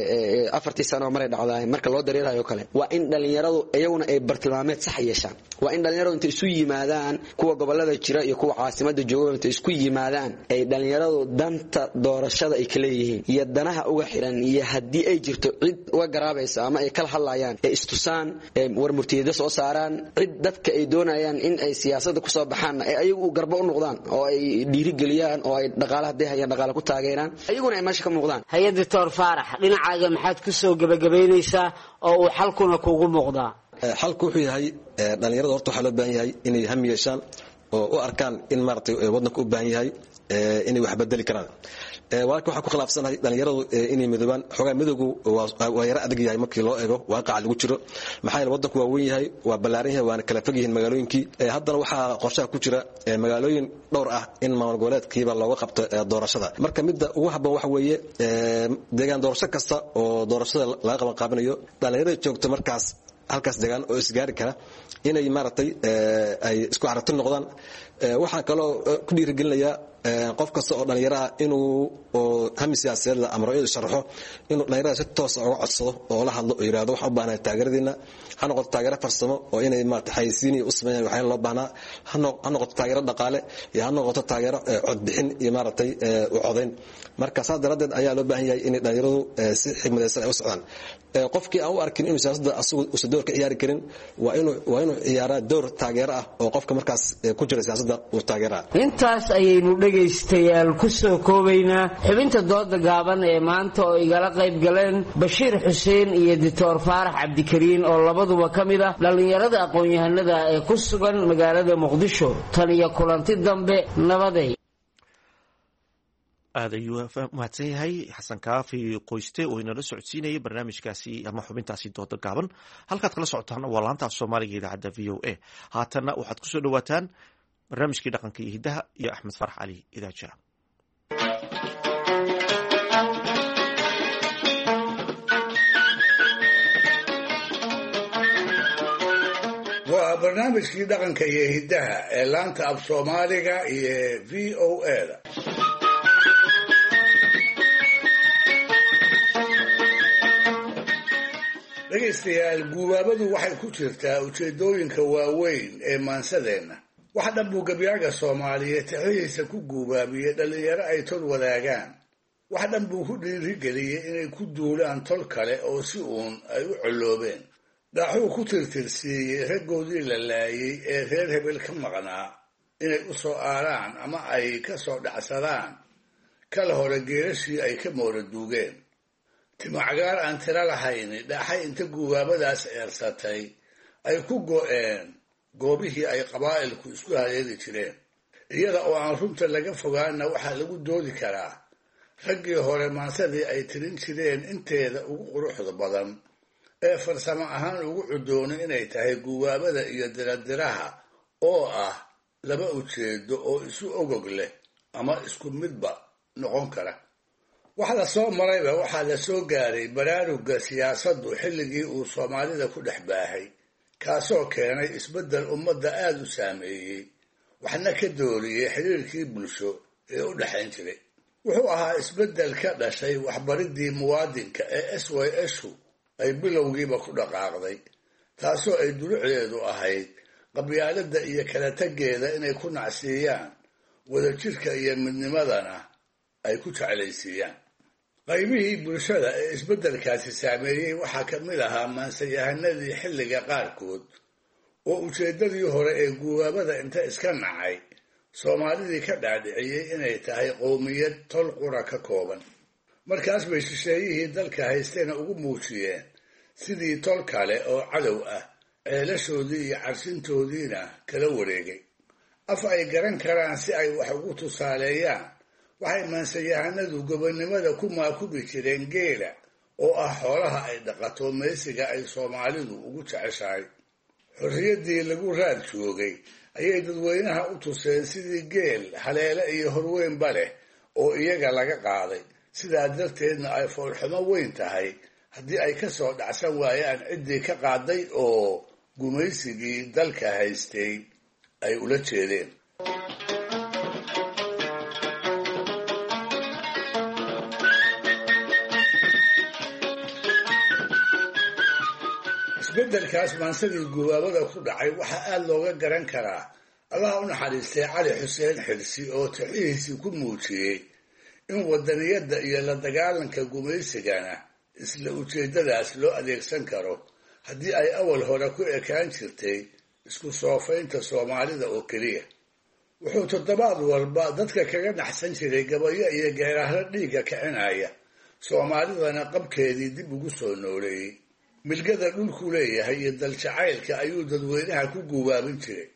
4 sano maray dhacdaay marka loo dareerayo kale waa in dhalinyaradu ayaguna ay bartilmaameed sax yeeshaan waa in dhalinyaradu inta isu yimaadaan kuwa gobolada jira iyo kuwa caasimada jooga inta isku yimaadaan ay dhalinyaradu danta doorashada ay kala yihiin iyo danaha uga xiran iyo hadii ay jirto cid uga garaabaysa ama ay kala hadlayaan ee istusaan war murtiyada soo saaraan cid dadka ay doonayaan in ay siyaasadda ku soo baxaan ay ayagu garbo u noqdaan oo ay dhiiri galiyaan oo ay dhaqaalaha hayaan dhaqaale ku taageeraan ayaguna ay meesha ka muuqdaan hay'adda Dr. Faarax dhinacaaga maxaad ku soo gabagabeynaysaa oo uu xalkuna kuugu muuqdaa xalku wuxuu yahay dhalinyarada horta waxa loo baahan yahay inay ham yeeshaan oo u arkaan in maartay wadanku u baahan yahay inay wax bedeli karaan walaalka waxa ku khilaafsanahay dhalinyaradu inay midoobaan xogaa midowgu waa yara adag yahay markii loo eego waaqaca lagu jiro maxaa yeelay wadanku waa weyn yahay waa ballaaran yahay waana kala fog yihiin magaalooyinkii haddana waxaa qorshaha ku jira magaalooyin dhowr ah in maamul goboleedkiiba looga qabto doorashada marka midda ugu habboon waxa weeye deegaan doorasho kasta oo doorashada laga qaban qaabinayo dhalinyarada joogto markaas halkaas deegaan oo isgaari kara inay maaragtay ay isku aragti noqdaan waxaa kaloo ku dhiirigelinayaa qof kasta oo dhalinyaro ah inuu hami siyaasadeed ama ra'yada sharxo inuu dhalinyarada si toos ah uga codsado oo la hadlo oo yiraahdo waxaan u baahanahay taageeradiina ha noqoto taageero farsamo oo inay maaragtay xayisiin u sameeyaan waxaan loo baahnaa ha noqoto taageero dhaqaale iyo ha noqoto taageero codbixin iyo maaragtay u codayn marka saas daradeed ayaa loo baahan yahay in dhalinyaradu si xigmadaysan ay u socdaan qofkii aan u arkin inuu siyaasadda asagu uusan door ka ciyaari karin waa inuu ciyaaraa door taageero ah oo qofka markaas ku jira siyaasadda uu taageeraa intaas ayaynu dhegaystayaal ku soo koobaynaa xubinta dooda gaaban ee maanta oo igala qayb galeen Bashiir Xuseen iyo Dr. Faarax Cabdikariin oo labaduba ka mid ah dhalinyarada aqoon-yahanada ee ku sugan magaalada Muqdisho tan iyo kulanti dambe nabaday aad ayuu mahadsan yahay xasan kaafi qoyste oo inala socodsiinayay barnaamijkaasi ama xubintaasi dooda gaaban halkaad kala socotaan waa laanta af soomaaliga idaacadda VOA haatanna waxaad ku soo dhawaataan barnaamijkii dhaqanka iyo hiddaha iyo axmed farax cali idaaja waa barnaamijkii dhaqanka iyo hiddaha ee laanta af soomaaliga iyo VOA-da dhegaystayaal guubaabadu waxay ku jirtaa ujeedooyinka waaweyn ee maansadeenna wax dhan buu gabyaaga soomaaliyeed tixihiisa ku guubaabiyey dhallinyaro ay tol wadaagaan wax dhan buu ku dhiirigeliyey inay ku duulaan tol kale oo si uun ay u colloobeen dhaaxuu ku tirtirsiiyey raggoodii la laayey ee reer hebel ka maqnaa inay u soo aaraan ama ay ka soo dhacsadaan kala hore geerashii ay ka moora duugeen timacagaar aan tiro lahayni dhaaxay inta guubaabadaas eersatay ay ku go'een goobihii ay qabaa'ilku isku haleeli jireen iyada oo aan runta laga fogaanna waxaa lagu doodi karaa raggii hore maansadii ay tirin jireen inteeda ugu quruxda badan ee farsamo ahaan ugu cudoonay inay tahay guubaabada iyo diradiraha oo ah laba ujeedo oo isu ogog leh ama isku midba noqon kara wax la soo marayba waxaa la soo gaaray baraarugga siyaasaddu xilligii uu soomaalida ku dhex baahay kaasoo keenay isbeddel ummadda aada u saameeyey waxna ka dooriyey xiriirkii bulsho ee u dhexayn jiray wuxuu ahaa isbeddel ka dhashay waxbaridii muwaadinka ee SYShu ay bilowgiiba ku dhaqaaqday taasoo ay dulucdeedu ahayd qabyaaladda iyo kala taggeeda inay ku nacsiiyaan wadajirka iyo midnimadana ay ku jeclaysiiyaan qaybihii bulshada ee isbeddelkaasi saameeyey waxaa ka mid ahaa maansayahanadii xilliga qaarkood oo ujeeddadii hore ee guubaabada inta iska nacay soomaalidii ka dhaadhiciyey inay tahay qowmiyad tol qura ka kooban markaas bay shisheeyihii dalka haystayna ugu muujiyeen sidii tol kale oo cadow ah ceelashoodii iyo carsintoodiina kala wareegay af ay garan karaan si ay wax ugu tusaaleeyaan waxay maansayahanadu gobonnimada ku maakubi jireen geela oo ah xoolaha ay dhaqato meesiga ay soomaalidu ugu jeceshahay xorriyaddii lagu raad joogay ayay dadweynaha u tuseen sidii geel haleele iyo horweynba leh oo iyaga laga qaaday sidaa darteedna ay foolxumo weyn tahay haddii ay ka soo dhacsan waayaan ciddii ka qaaday oo gumaysigii dalka haystay ay ula jeedeen isbeddelkaas maansadii guubaabada ku dhacay waxaa aada looga garan karaa allaha u naxariistay cali xuseen xirsi oo tixihiisii ku muujiyey in wadaniyadda iyo la dagaalanka gumaysigana isla ujeeddadaas loo adeegsan karo haddii ay awal hore ku ekaan jirtay isku soofaynta soomaalida oo keliya wuxuu toddobaad walba dadka kaga naxsan jiray gabayo iyo geerahro dhiigga kicinaya soomaalidana qabkeedii dib ugu soo nooleeyey milgada dhulku leeyahay iyo daljacaylka ayuu dadweynaha ku guubaabin jiray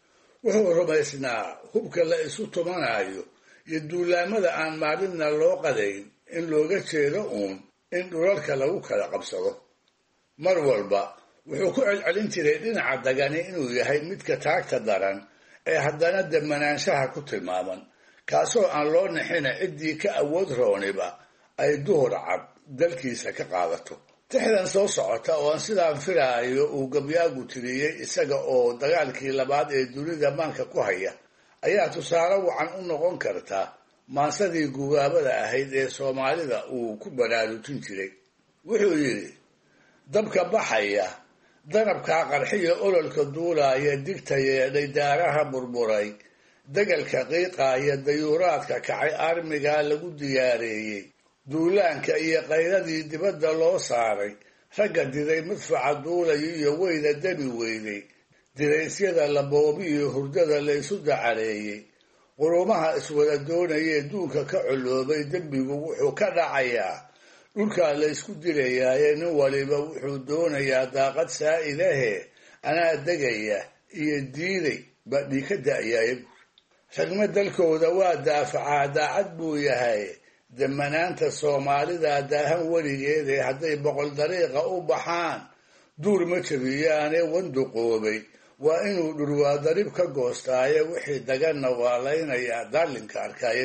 wuxuu rumaysnaa hubka la isu tumanayo iyo duulaamada aan maalinna loo qadayn in looga jeedo uun in dhulalka lagu kala qabsado mar walba wuxuu ku celcelin jiray dhinaca dagani inuu yahay midka taagta daran ee haddana demanaanshaha ku tilmaaman kaasoo aan loo nixina ciddii ka awood rooniba ay duhur cad dalkiisa ka qaadato tixdan soo socota oo aan sidaan filaayo uu gabyaagu tiriyey isaga oo dagaalkii labaad ee dunida maanka ku haya ayaa tusaale wacan u noqon karta maansadii guubaabada ahayd ee soomaalida uu ku baraarujin jiray wuxuu yidhi dabka baxaya danabkaa qarxiyo ololka duulaaya digta yeedhay daaraha burburay degalka qiiqaaya dayuuraadka kacay armigaa lagu diyaareeyey duulaanka iyo qayladii dibadda loo saaray ragga diday madfaca duulayo iyo weyda demi weyday diraysyada la boobiyo hurdada laysu dacareeyey qurumaha iswada doonayee duunka ka coloobay dembigu wuxuu ka dhacayaa dhulkaa laysku dilayaaye nin waliba wuxuu doonayaa daaqad saa'idahe anaa degaya iyo diiday baa dhii ka da'yaaya ragma dalkooda waa daafacaa daacad buu yahay damanaanta soomaalida daahan weligeede hadday boqol dariiqa u baxaan duur ma jabiyaane wanduqoobay waa inuu dhurwaa darib ka goostaaye wixii daganna waa laynayaa daalinka arkaaye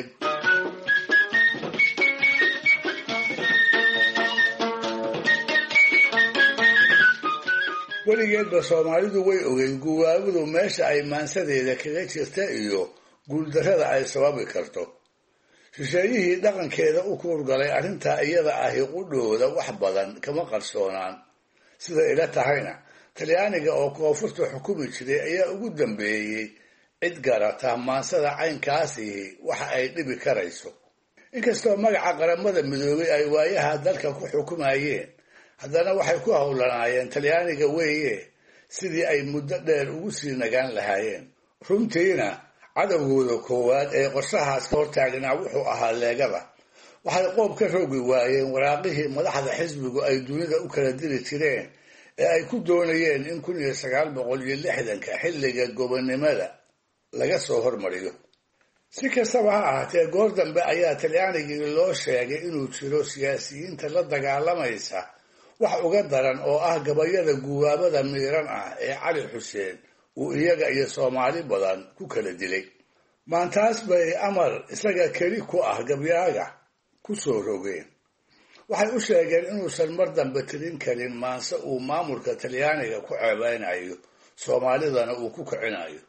weligeedba soomaalidu way ogeyd guubaabadu meesha ay maansadeeda kaga jirta iyo guuldarrada ay sababi karto shisheeyihii dhaqankeeda u kuurgalay arrintaa iyada ahi qudhooda wax badan kama qarsoonaan sida ila tahayna talyaaniga oo koonfurta xukumi jiray ayaa ugu dambeeyey cid garata maansada caynkaasihi waxa ay dhibi karayso. inkastoo magaca qaramada midoobay ay waayaha dalka ku xukumayeen, haddana waxay ku howlanaayeen talyaaniga weeye sidii ay muddo dheer ugu sii nagaan lahaayeen. runtiina cadowgooda koowaad ee qorshahaas ka hortaagnaa wuxuu ahaa leegada. waxay qoob ka roogi waayeen waraaqihii madaxda xisbigu ay dunida u kala diri jireen ee ay ku doonayeen in 1960 xilliga gobonnimada laga soo hormariyo. si kastaba ha ahaatee goor dambe ayaa talyaanigii loo sheegay inuu jiro siyaasiyiinta la dagaalamaysa wax uga daran oo ah gabayada guwaabada miiran ah ee cali xuseen uu iyaga iyo soomaali badan ku kala dilay. maantaas bay amar isaga keli ku ah gabyaaga ku soo rogeen. waxay u sheegeen inuusan mar dambe tirin karin maanse uu maamulka talyaaniga ku ceebeynayo, soomaalidana uu ku kicinayo.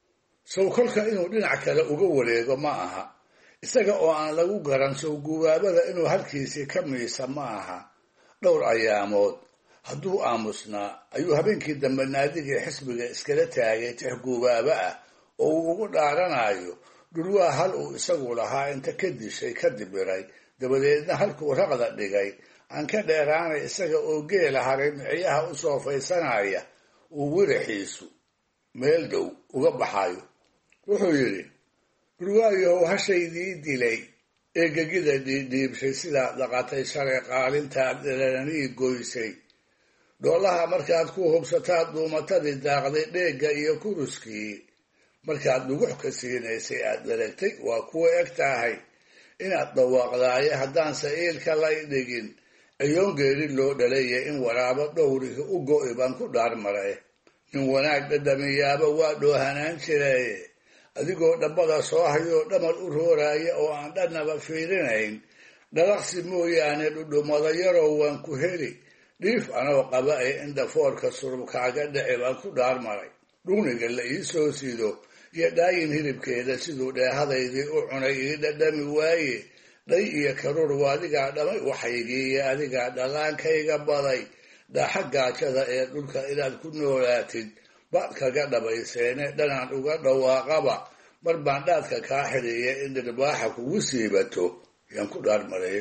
sow kolka inuu dhinac kale uga wareego ma aha, isaga oo aan lagu garan sow guwaabada inuu halkiisii ka miisa ma aha. dhowr ayaamood hadduu aamusnaa ayuu habeenkii dambe naadigii xisbiga iskala taagay tix guwaaba ah oo uu ugu dhaaranayo dhulwaa hal uu isagu lahaa inta ka dishay ka dibiray, dabadeedna halkuu raqda dhigay aan ka dheeraanay isaga oo geela haray miciyaha u soofaysanaya uu wiraxiisu meel dhow uga baxayo. wuxuu yidhi, dhulwaayahow hashaydii dilay ee gegida dhiidhiibshay sidaad dhaqatay shalay qaalintaad dherananii goysay, dhoolaha markaad ku hubsataad dhuumatadii daaqday dheegga iyo kuruskii markaad dhugux ka siinaysay aad dharagtay waa kuwa eg tahay inaad dhawaaqdaaye haddaanse iilka lay dhigin ayoon geeri loo dhalaya in waraabo dhowrihi u go'i baan ku dhaarmaray. nin wanaag dhadhamiyaaba waa dhoohanaan jiraye adigoo dhabbada soo hayoo dhamar u rooraya oo aan dhannaba fiirinayn, dhalaqsi mooyaane dhudhumada yaroo waan ku heli dhiif anoo qaba ee indhafoorka surubkaaga dhici baan ku dhaarmaray. dhugniga la ii soo sido iyo dhaayin hilibkeeda siduu dheehadaydii u cunay ii dhadhami waaye, dhay iyo karuur waa adigaa dhamay waxaygiiyo adigaa dhallaankayga baday, dhaaxa gaajada ee dhulka inaad ku noolaatid baad kaga dhabayseene dhanaan uga dhawaaqaba mar baan dhaadka kaa xidhiiya in dhirbaaxa kugu siibato yaan ku dhaarmaray.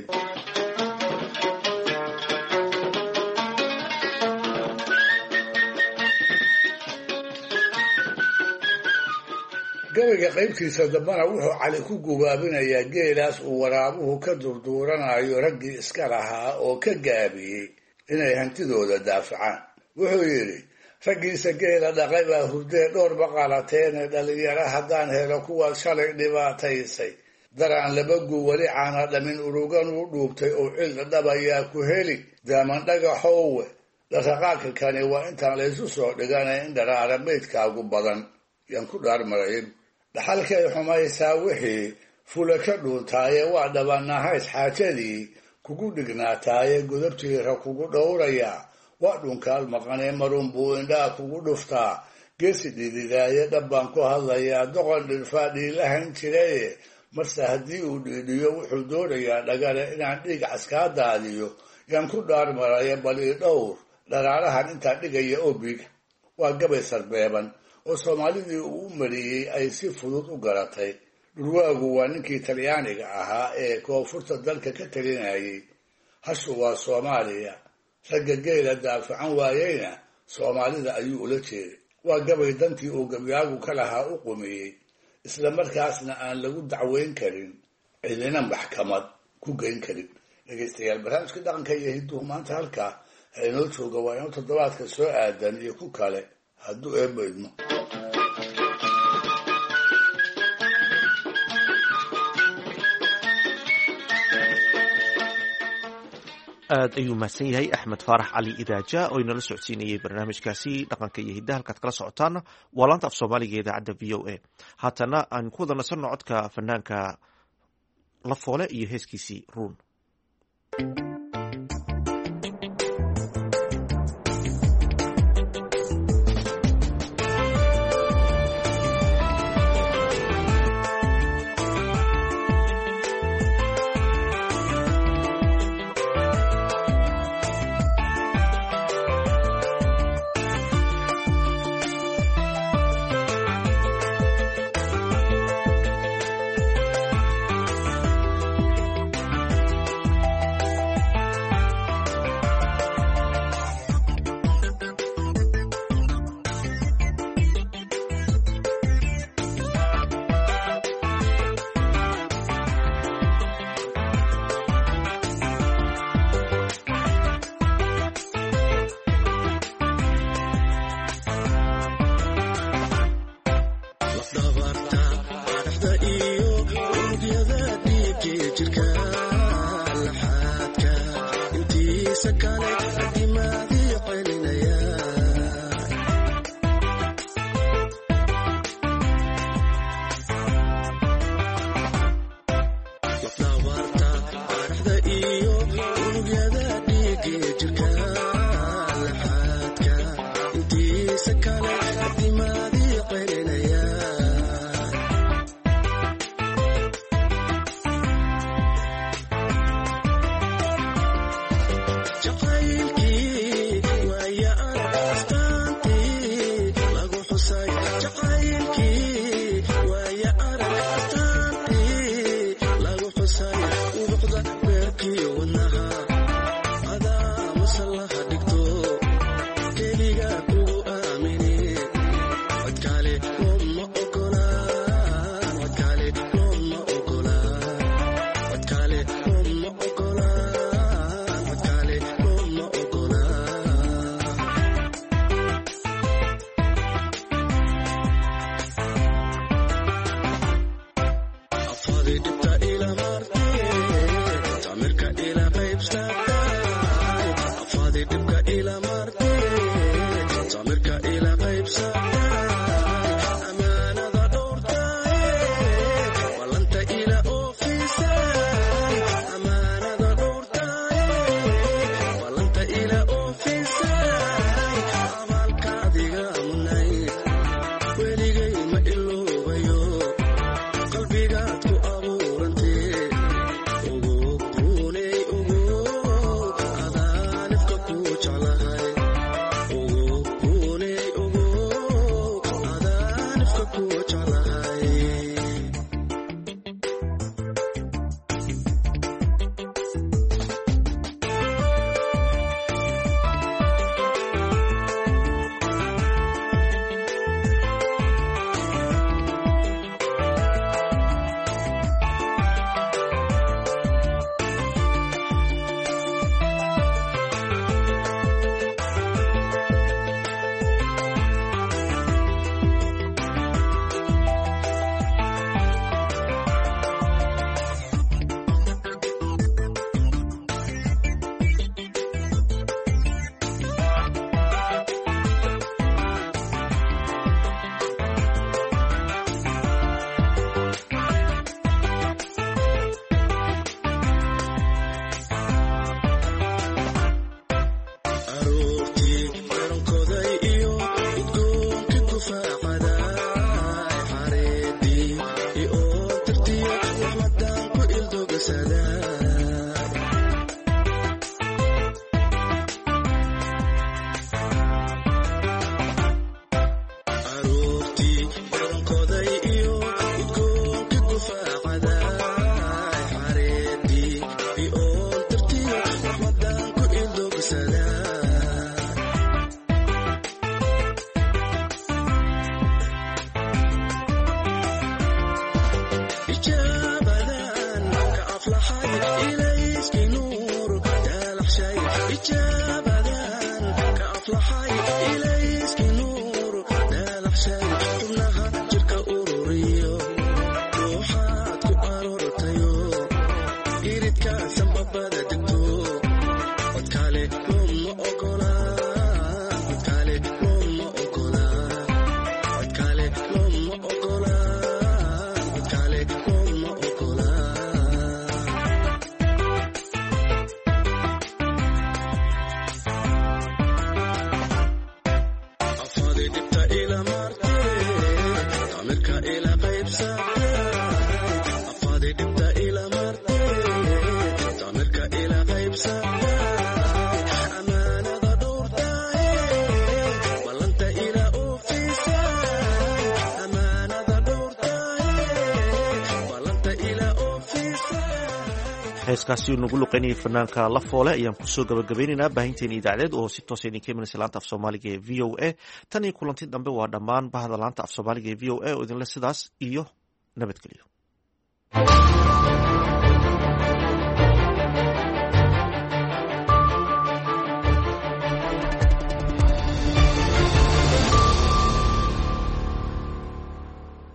gabayga qaybtiisa dambana wuxuu cali ku gubaabinayaa geelaas uu waraabuhu ka durduuranayo raggii iska lahaa oo ka gaabiyey inay hantidooda daafacaan. wuxuu yidhi, raggiisa geela dhaqay baa hurdee dhowr baqalateene dhalinyaro haddaan helo kuwaad shalay dhibaataysay, daraan labagu weli caana dhamin urugan u dhuubtay oo cildha dhabayaa ku heli, daaman dhagaxoowe dhaqaqaaka kani waa intaan laysu soo dhiganay in dharaara maydkaagu badan yaan ku dhaarmaray. dhaxalkay xumaysaa wixii fula ka dhuuntaaye waa dhabanahays xaajadii kugu dhignaataaye godabtiira kugu dhowrayaa, waa dhunkaal maqanee marun buu indhaa kugu dhuftaa, geesi dhididaaye dhabbaan ku hadlayaa doqon dhirfaa dhiilahan jiraye marse haddii uu dhiidhiyo wuxuu doonayaa dhagale inaan dhiig caskaa daadiyo yaan ku dhaarmaraya bal ii dhowr dharaarahan intaa dhigaya oo biiga. waa gabay sarbeeban oo soomaalidii uu u mariyey ay si fudud u garatay. dhulwaagu waa ninkii talyaaniga ahaa ee koonfurta dalka ka talinayay. hashu waa Soomaaliya, ragga geela daafacan waayeyna Soomaalida ayuu ula jeeday. waa gabay dantii uu gabyaagu ka lahaa u qumiyey, isla markaasna aan lagu dacweyn karin, cidina maxkamad ku geyn karin. dhegaystayaal, barnaamijka dhaqanka iyo hidduhu maanta halkaa ha inoo jooga. waa inuu toddobaadka soo aadan iyo ku kale hadduu eebba idmo. aad ayuu mahadsan yahay axmed faarax cali idaaja oo inala socodsiinayay barnaamijkaasi dhaqanka iyo hiddaha halkaad kala socotaana waa laanta af soomaaliga idaacadda v o a. haatana aan ku wada nasanno codka fanaanka la foole iyo heeskiisii ruun. heeskaasi nagu luqaynayay fanaanka La Foole ayaan kusoo gabagabaynaynaa baahinteena idaacadeed oo si toosa idinka imanaysa laanta af soomaaliga ee v o a tan iyo kulanti dambe waa dhammaan bahda laanta af soomaaliga ee v o a oo idinle sidaas iyo nabadgelyo.